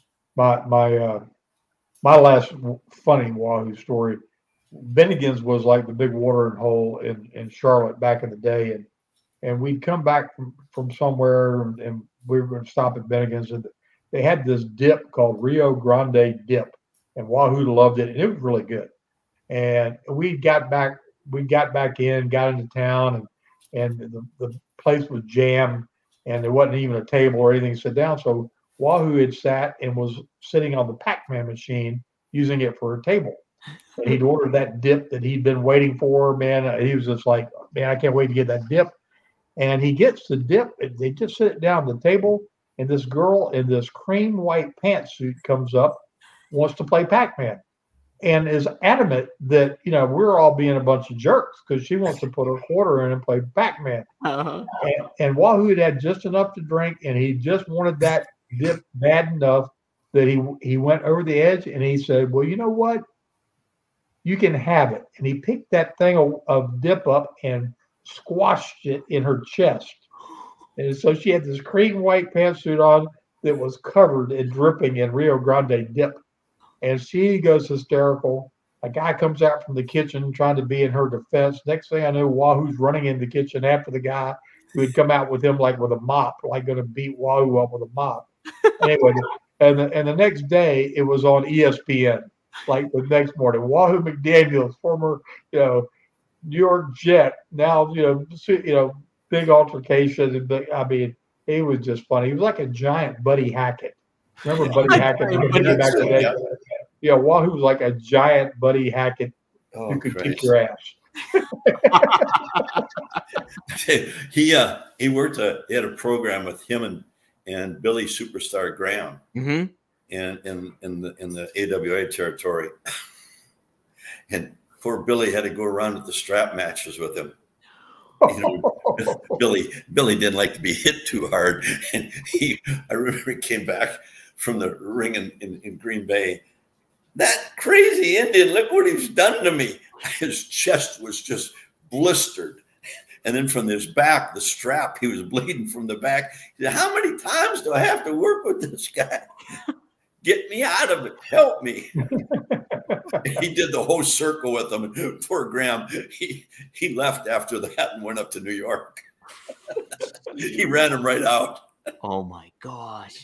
my last funny Wahoo story, Bennigan's was like the big watering hole in Charlotte back in the day, and we'd come back from somewhere, and we were going to stop at Bennigan's, and they had this dip called Rio Grande dip, and Wahoo loved it, and it was really good. And we got back in, got into town, and the place was jammed, and there wasn't even a table or anything to sit down. So Wahoo had sat and was sitting on the Pac-Man machine, using it for a table. And he'd ordered that dip that he'd been waiting for, man. He was just like, man, I can't wait to get that dip. And he gets the dip. They just sit it down at the table, and this girl in this cream white pantsuit comes up, wants to play Pac-Man. and is adamant that, you know, we're all being a bunch of jerks because she wants to put her quarter in and play Pac-Man. Uh-huh. And Wahoo had just enough to drink, and he just wanted that dip bad enough that he went over the edge, and he said, well, you know what? You can have it. And he picked that thing of dip up and squashed it in her chest. And so she had this cream white pantsuit on that was covered and dripping in Rio Grande dip. And she goes hysterical. A guy comes out from the kitchen trying to be in her defense. Next thing I know, Wahoo's running in the kitchen after the guy who had come out with him like with a mop, like going to beat Wahoo up with a mop. Anyway, and the next day it was on ESPN. Like the next morning, Wahoo McDaniels, former, you know, New York Jet, now big altercation. And I mean, he was just funny. He was like a giant Buddy Hackett. Remember Buddy Hackett? Back in the day? Yeah, Wahoo was like a giant Buddy Hackett who could kick your ass. He worked he had a program with him and Billy Superstar Graham in the AWA territory, and poor Billy had to go around with the strap matches with him. You know, Billy didn't like to be hit too hard, and I remember he came back from the ring in Green Bay. That crazy Indian, look what he's done to me. His chest was just blistered. And then from his back, the strap, he was bleeding from the back. He said, how many times do I have to work with this guy? Get me out of it. Help me. He did the whole circle with him. And poor Graham, he left after that and went up to New York. He ran him right out. Oh, my gosh.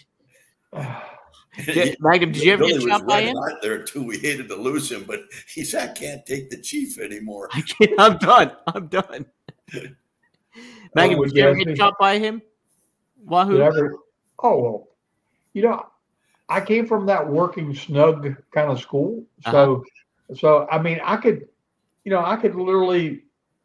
Magnum, did you ever get chopped by him? Out there too. We hated to lose him, but he said, I can't take the Chief anymore. I'm done. Magnum, did you ever get chopped by him? Wahoo? Oh, well, you know, I came from that working snug kind of school. So I mean, I could literally,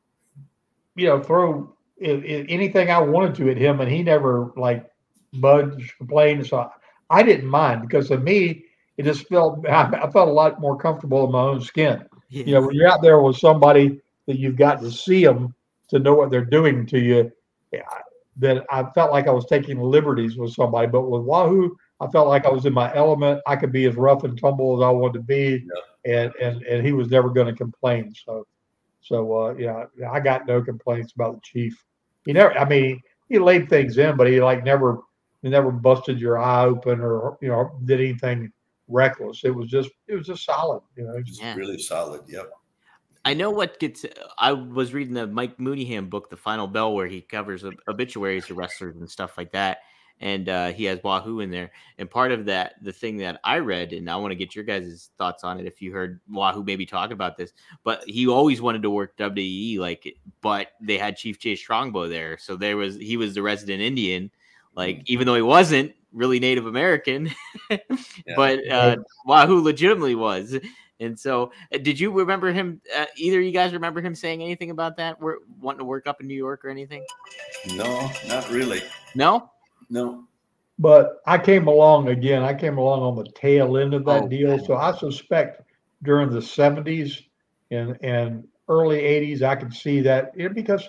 throw anything I wanted to at him, and he never like budged, complained. So I didn't mind, because to me, it just I felt a lot more comfortable in my own skin. Yeah. You know, when you're out there with somebody that you've got to see them to know what they're doing to you, that I felt like I was taking liberties with somebody. But with Wahoo, I felt like I was in my element. I could be as rough and tumble as I wanted to be, and he was never going to complain. So I got no complaints about the Chief. He laid things in, but he never busted your eye open or did anything reckless. It was just solid. Just really solid. Yep. I know I was reading the Mike Mooneyham book, The Final Bell, where he covers obituaries of wrestlers and stuff like that. And he has Wahoo in there. And part of that, the thing that I read, and I want to get your guys' thoughts on it, if you heard Wahoo maybe talk about this, but he always wanted to work WWE, but they had Chief Jay Strongbow there. So he was the resident Indian, even though he wasn't really Native American, but Wahoo legitimately was. And so did you remember him? Either of you guys remember him saying anything about that? Wanting to work up in New York or anything? No, not really. No? No. But I came along on the tail end of that deal. So I suspect during the 70s and early 80s, I could see that because,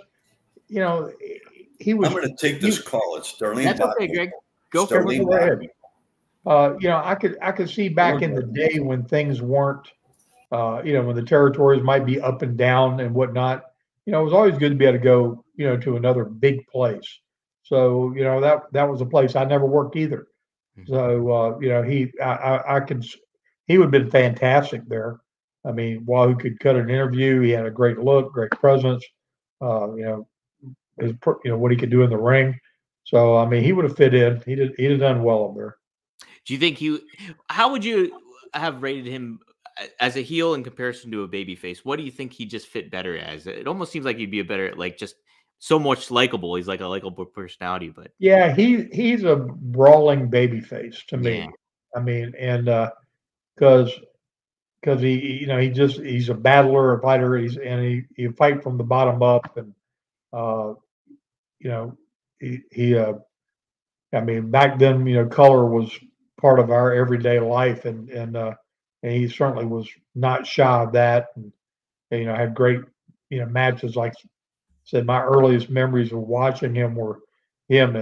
he was. I'm going to take this call. It's Darlene. That's okay, Greg. Go for it. Go ahead. I could see back in the day when things weren't, when the territories might be up and down and whatnot. It was always good to be able to go, to another big place. So, that was a place I never worked either. So, he would have been fantastic there. I mean, Wahoo could cut an interview. He had a great look, great presence, what he could do in the ring. So, I mean, he would have fit in. He'd have done well up there. Do you think how would you have rated him as a heel in comparison to a babyface? What do you think he just fit better as? It almost seems like he'd be a better, just so much likable. He's like a likable personality, but yeah, he's a brawling babyface to me. Yeah. I mean, and because he's a battler, a fighter. He fight from the bottom up, and back then, color was part of our everyday life, and and he certainly was not shy of that. And had great matches. Like I said, my earliest memories of watching him were him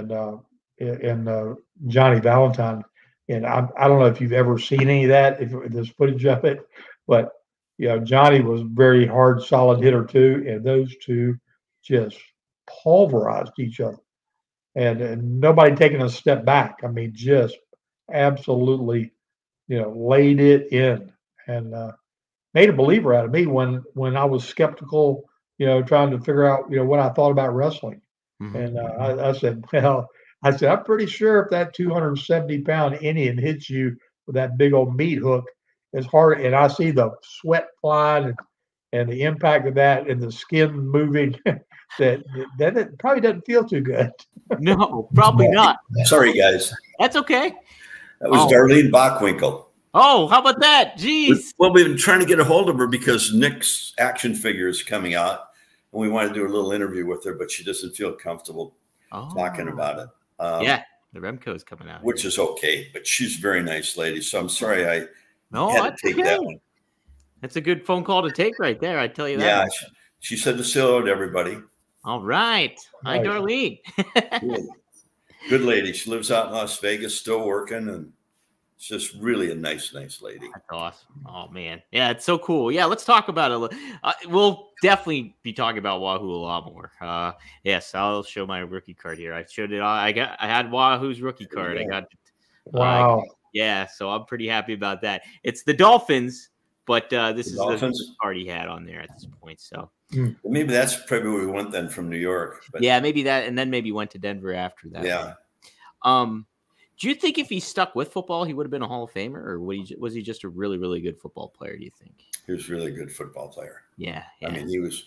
and Johnny Valentine. And I don't know if you've ever seen any of that, if there's footage of it, but Johnny was very hard, solid hitter too, and those two just pulverized each other, and nobody taking a step back. I mean, just absolutely, laid it in and made a believer out of me when I was skeptical, trying to figure out what I thought about wrestling. Mm-hmm. And I said, I'm pretty sure if that 270-pound Indian hits you with that big old meat hook, it's hard. And I see the sweat flying and the impact of that and the skin moving, that it probably doesn't feel too good. No, probably not. Sorry, guys. That's okay. That was Darlene Bockwinkel. Oh, how about that? Jeez. Well, we've been trying to get a hold of her because Nick's action figure is coming out, and we want to do a little interview with her, but she doesn't feel comfortable talking about it. Yeah, the Remco is coming out, which is okay, but she's a very nice lady. So I'm sorry I had to take that one. That's a good phone call to take right there. I tell you that. Yeah, she said to say hello to everybody. All right. Hi, Darlene. Good lady. She lives out in Las Vegas, still working, and it's just really a nice lady. That's awesome. Oh, man. Yeah, it's so cool. Yeah, let's talk about it. We'll definitely be talking about Wahoo a lot more. Yes, I'll show my rookie card here. I showed it. I had Wahoo's rookie card. Yeah. I got. Wow. Yeah, so I'm pretty happy about that. It's the Dolphins, but this is Dolphins? the card he had on there at this point. So maybe that's probably where we went then from New York. But yeah, maybe that, and then maybe went to Denver after that. Yeah. Do you think if he stuck with football, he would have been a Hall of Famer, or was he just a really, really good football player? Do you think he was a really good football player? Yeah. I mean, he was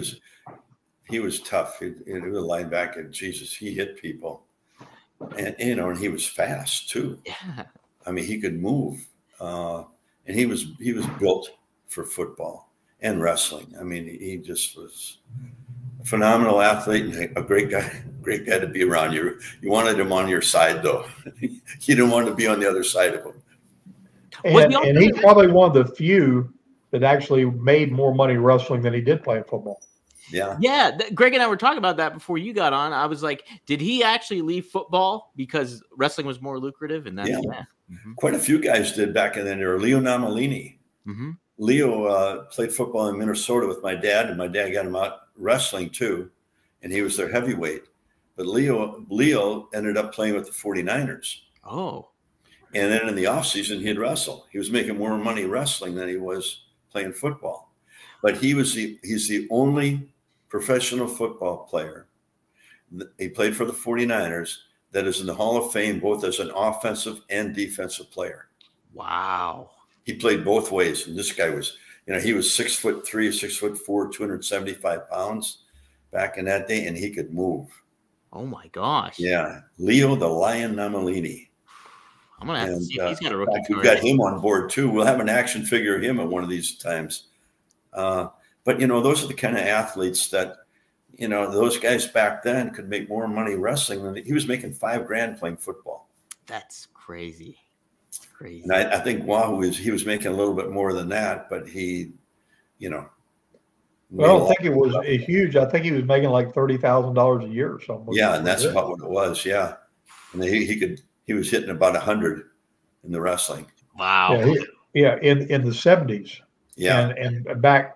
tough. He was a linebacker. Jesus, he hit people, and and he was fast too. Yeah. I mean, he could move, and he was built for football and wrestling. I mean, he just was a phenomenal athlete and a great guy to be around. You wanted him on your side, though. You didn't want to be on the other side of him. And he's probably one of the few that actually made more money wrestling than he did playing football. Yeah. Yeah. Greg and I were talking about that before you got on. I was like, did he actually leave football because wrestling was more lucrative? And that's Quite a few guys did back in the day. Leo Namalini. Mm-hmm. Leo played football in Minnesota with my dad, and my dad got him out wrestling too, and he was their heavyweight. But Leo ended up playing with the 49ers. Oh. And then in the offseason, he'd wrestle. He was making more money wrestling than he was playing football. But he's the only professional football player. He played for the 49ers that is in the Hall of Fame, both as an offensive and defensive player. Wow. He played both ways. And this guy was, he was 6'3", 6'4", 275 pounds back in that day, and he could move. Oh my gosh. Yeah. Leo the Lion Namalini. I'm going to have to see if he's got a rookie card. We've got him on board too. We'll have an action figure of him at one of these times. But those are the kind of athletes that, those guys back then could make more money wrestling than he was making $5,000 playing football. That's crazy. It's crazy. And I think Wahoo he was making a little bit more than that, but he, Well, I don't think it was huge. I think he was making like $30,000 a year or something. Yeah, and that's about what it was. Yeah, and he was hitting about 100 in the wrestling. Wow. In the 70s. Yeah, and back,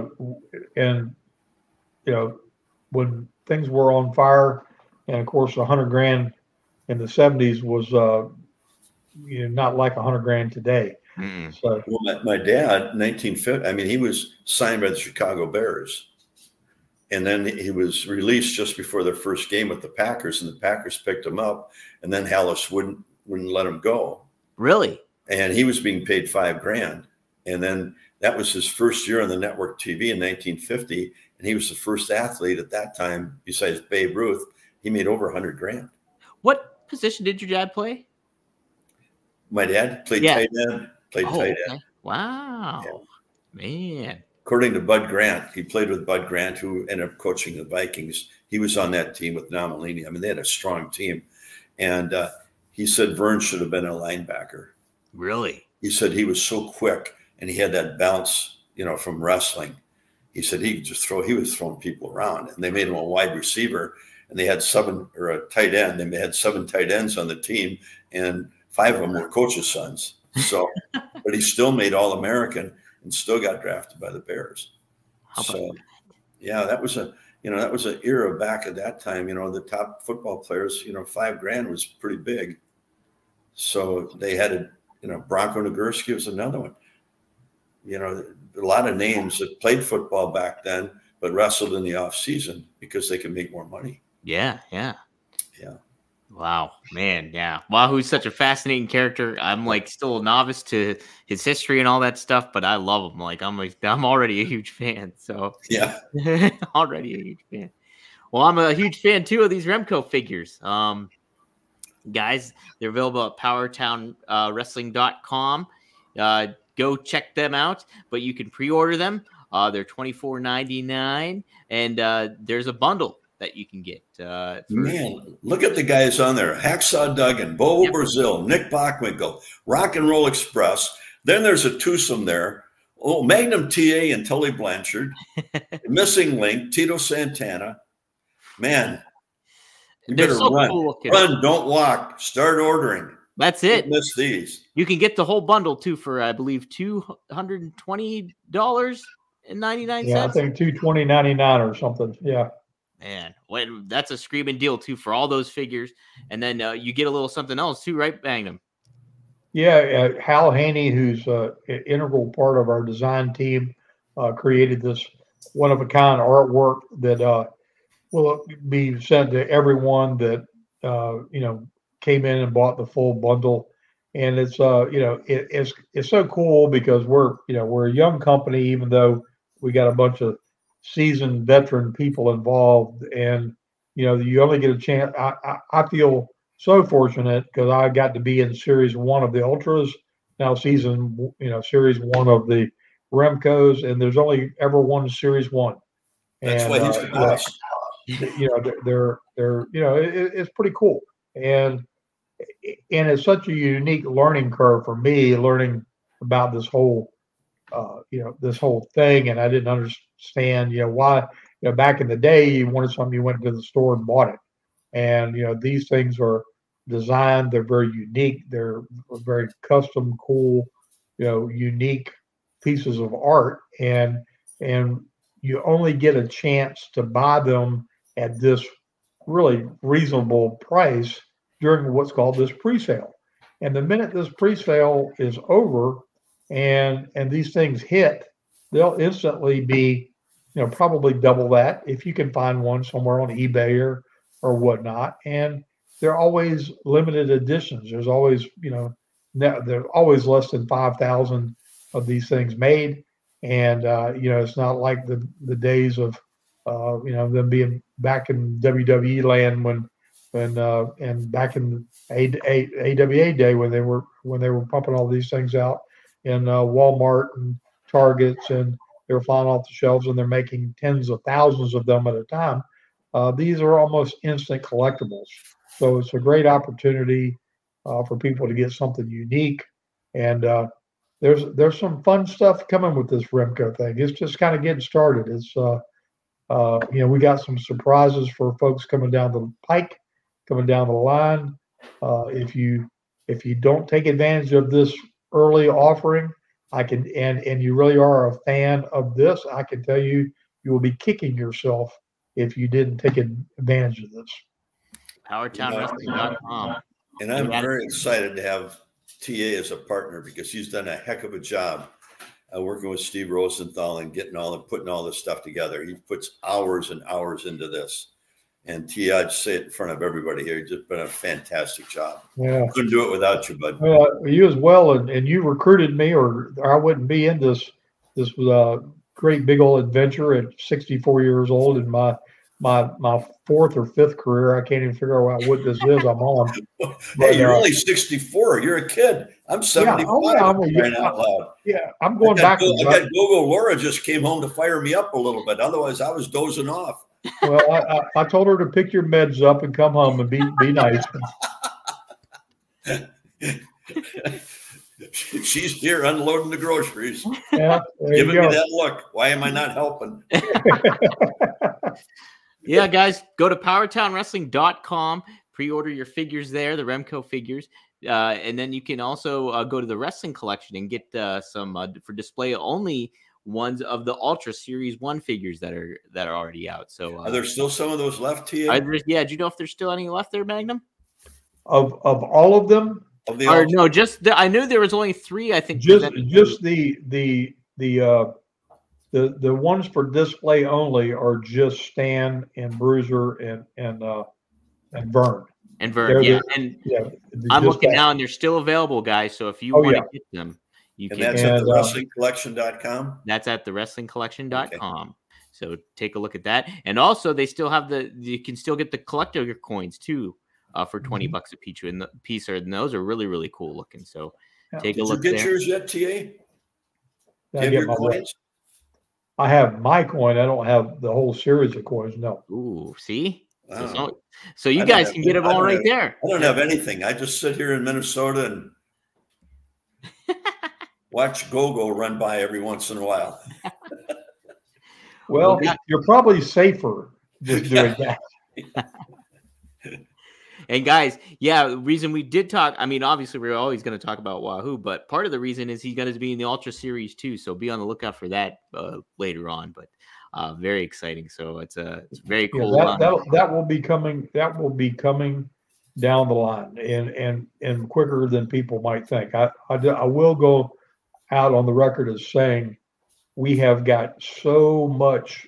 when things were on fire, and of course, $100,000 in the 70s was not like $100,000 today. Mm. So, well, my dad, 1950. I mean, he was signed by the Chicago Bears, and then he was released just before their first game with the Packers, and the Packers picked him up, and then Hallis wouldn't let him go. Really? And he was being paid $5,000, and then that was his first year on the network TV in 1950, and he was the first athlete at that time, besides Babe Ruth. He made over $100,000. What position did your dad play? My dad played tight end. Tight end. Okay. Wow, man. According to Bud Grant, he played with Bud Grant, who ended up coaching the Vikings. He was on that team with Namalini. I mean, they had a strong team. And he said Vern should have been a linebacker. Really? he said he was so quick and he had that bounce, from wrestling. He said he was throwing people around, and they made him a wide receiver, and they had a tight end. They had 7 tight ends on the team, and 5 of them were coaches' sons. So, but he still made All-American and still got drafted by the Bears. So, yeah, that was an era back at that time. The top football players, $5,000 was pretty big. So they had Bronco Nagurski was another one. A lot of names that played football back then, but wrestled in the off season because they could make more money. Yeah. Wow, man. Yeah. Wahoo's such a fascinating character. I'm still a novice to his history and all that stuff, but I love him. I'm already a huge fan. So yeah, already a huge fan. Well, I'm a huge fan too of these Remco figures. Guys, they're available at powertownwrestling.com. Go check them out, but you can pre-order them. They're $24.99, and there's a bundle that you can get. Man, look at the guys on there. Hacksaw Duggan, Bobo Brazil, Nick Bockwinkel, Rock and Roll Express. Then there's a twosome there. Oh, Magnum TA and Tully Blanchard. Missing Link, Tito Santana. Man, you better run. Cool run, don't walk. Start ordering. That's it. Don't miss these. You can get the whole bundle too for, I believe, $220.99. Yeah, I think $220.99 or something. Yeah. Man, that's a screaming deal too for all those figures, and then you get a little something else too, right, Magnum? Yeah, Hal Haney, who's an integral part of our design team, created this one-of-a-kind artwork that will be sent to everyone that came in and bought the full bundle. And it's it's so cool because we're a young company, even though we got a bunch of seasoned veteran people involved, and you only get a chance. I feel so fortunate because I got to be in series 1 of the Ultras, now series 1 of the Remcos, and there's only ever one series 1. That's why he's the boss. It's pretty cool, and it's such a unique learning curve for me, learning about this whole thing, and I didn't understand why. Back in the day, you wanted something, you went to the store and bought it, and these things are designed, they're very unique, they're very custom, cool, unique pieces of art, and you only get a chance to buy them at this really reasonable price during what's called this pre-sale. And the minute this pre-sale is over and these things hit, they'll instantly be, probably double that if you can find one somewhere on eBay or whatnot. And they're always limited editions. There's always, there's always less than 5,000 of these things made. And, it's not like the days of, them being back in WWE land when and back in AWA day when they were pumping all these things out in Walmart and Targets, and they were flying off the shelves, and they're making tens of thousands of them at a time. These are almost instant collectibles, so it's a great opportunity for people to get something unique. And there's some fun stuff coming with this Remco thing. It's just kind of getting started. It's we got some surprises for folks coming down the pike, coming down the line. If you don't take advantage of this early offering, and you really are a fan of this, I can tell you will be kicking yourself if you didn't take advantage of this. PowertownWrestling.com. And I'm very excited to have TA as a partner because he's done a heck of a job working with Steve Rosenthal and putting all this stuff together. He puts hours and hours into this. And T, I'd say it in front of everybody here. You've just been a fantastic job. Yeah. Couldn't do it without you, bud. Well, you as well. And you recruited me, or I wouldn't be in this great big old adventure at 64 years old in my fourth or fifth career. I can't even figure out what this is I'm on. Hey, you're only 64. You're a kid. I'm 75. Out loud. Yeah, I'm going back. I got Gogo Laura just came home to fire me up a little bit. Otherwise, I was dozing off. Well, I told her to pick your meds up and come home and be nice. She's here unloading the groceries. Yeah, giving me that look. Why am I not helping? Yeah, guys, go to powertownwrestling.com, pre-order your figures there, the Remco figures. And then you can also go to the wrestling collection and get some for display only ones of the Ultra Series 1 figures that are already out. So are there still some of those left, TA? Yeah, do you know if there's still any left there, Magnum? Of all of them? Of the or no, just I knew there was only 3, I think. Just the ones for display only are just Stan and Bruiser and Vern. And Vern, yeah. I'm looking now, and they're still available, guys. So if you want to get them, you can. That's at thewrestlingcollection.com? That's at thewrestlingcollection.com. Okay. So take a look at that. And also, they still have you can still get the collector coins, too, for $20 a piece. And those are really, really cool looking. So take a look there. Did you get yours yet, TA? Have your coins? I have my coin. I don't have the whole series of coins, no. Ooh, see? So you guys can get them all right there. I don't have anything. I just sit here in Minnesota and watch Go-Go run by every once in a while. Well, you're probably safer just doing that. And guys, the reason we did talk, I mean, obviously we're always going to talk about Wahoo, but part of the reason is he's going to be in the Ultra Series too. So be on the lookout for that later on. But very exciting. So it's very cool. Yeah, that will be coming. That will be coming down the line and quicker than people might think. I will go out on the record as saying we have got so much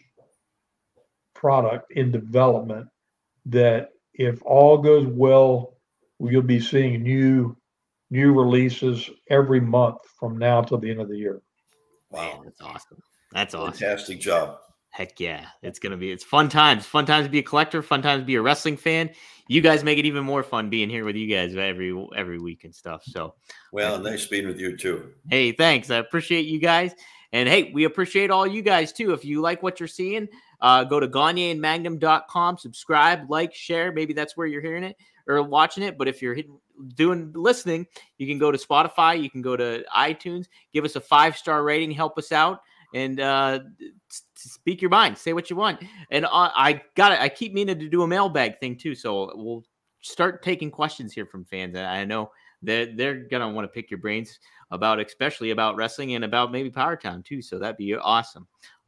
product in development that if all goes well, you'll be seeing new releases every month from now till the end of the year. Wow, man, that's awesome. That's awesome. Fantastic job. Heck yeah. It's fun times. Fun times to be a collector, fun times to be a wrestling fan. You guys make it even more fun being here with you guys every week and stuff. So well, nice being with you too. Hey, thanks. I appreciate you guys. And hey, we appreciate all you guys too. If you like what you're seeing, go to GagneandMagnum.com, subscribe, like, share. Maybe that's where you're hearing it or watching it. But if you're listening, you can go to Spotify, you can go to iTunes, give us a 5-star rating, help us out, and speak your mind, say what you want. And I keep meaning to do a mailbag thing too. So we'll start taking questions here from fans. I know they're gonna want to pick your brains especially about wrestling and about maybe Powertown too. So that'd be awesome.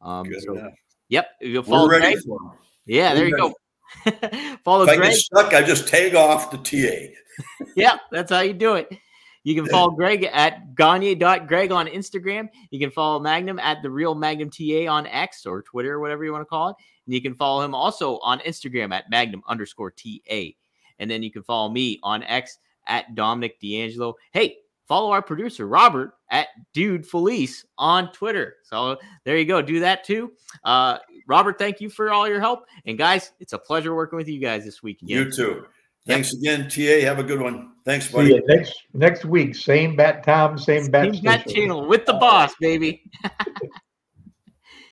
Yep. You'll follow Greg. Yeah, there you go. Follow Greg. If I get stuck, I just tag off the TA. Yeah, that's how you do it. You can follow Greg at Gagne.Greg on Instagram. You can follow Magnum at The Real Magnum TA on X or Twitter or whatever you want to call it. And you can follow him also on Instagram at Magnum_TA. And then you can follow me on X at Dominic D'Angelo. Hey, follow our producer, Robert, at Dude Felice on Twitter. So there you go. Do that too. Robert, thank you for all your help. And guys, it's a pleasure working with you guys this week again. You too. Thanks again, TA. Have a good one. Thanks, buddy. See you next week. Same bat time, same bat channel with the boss, baby.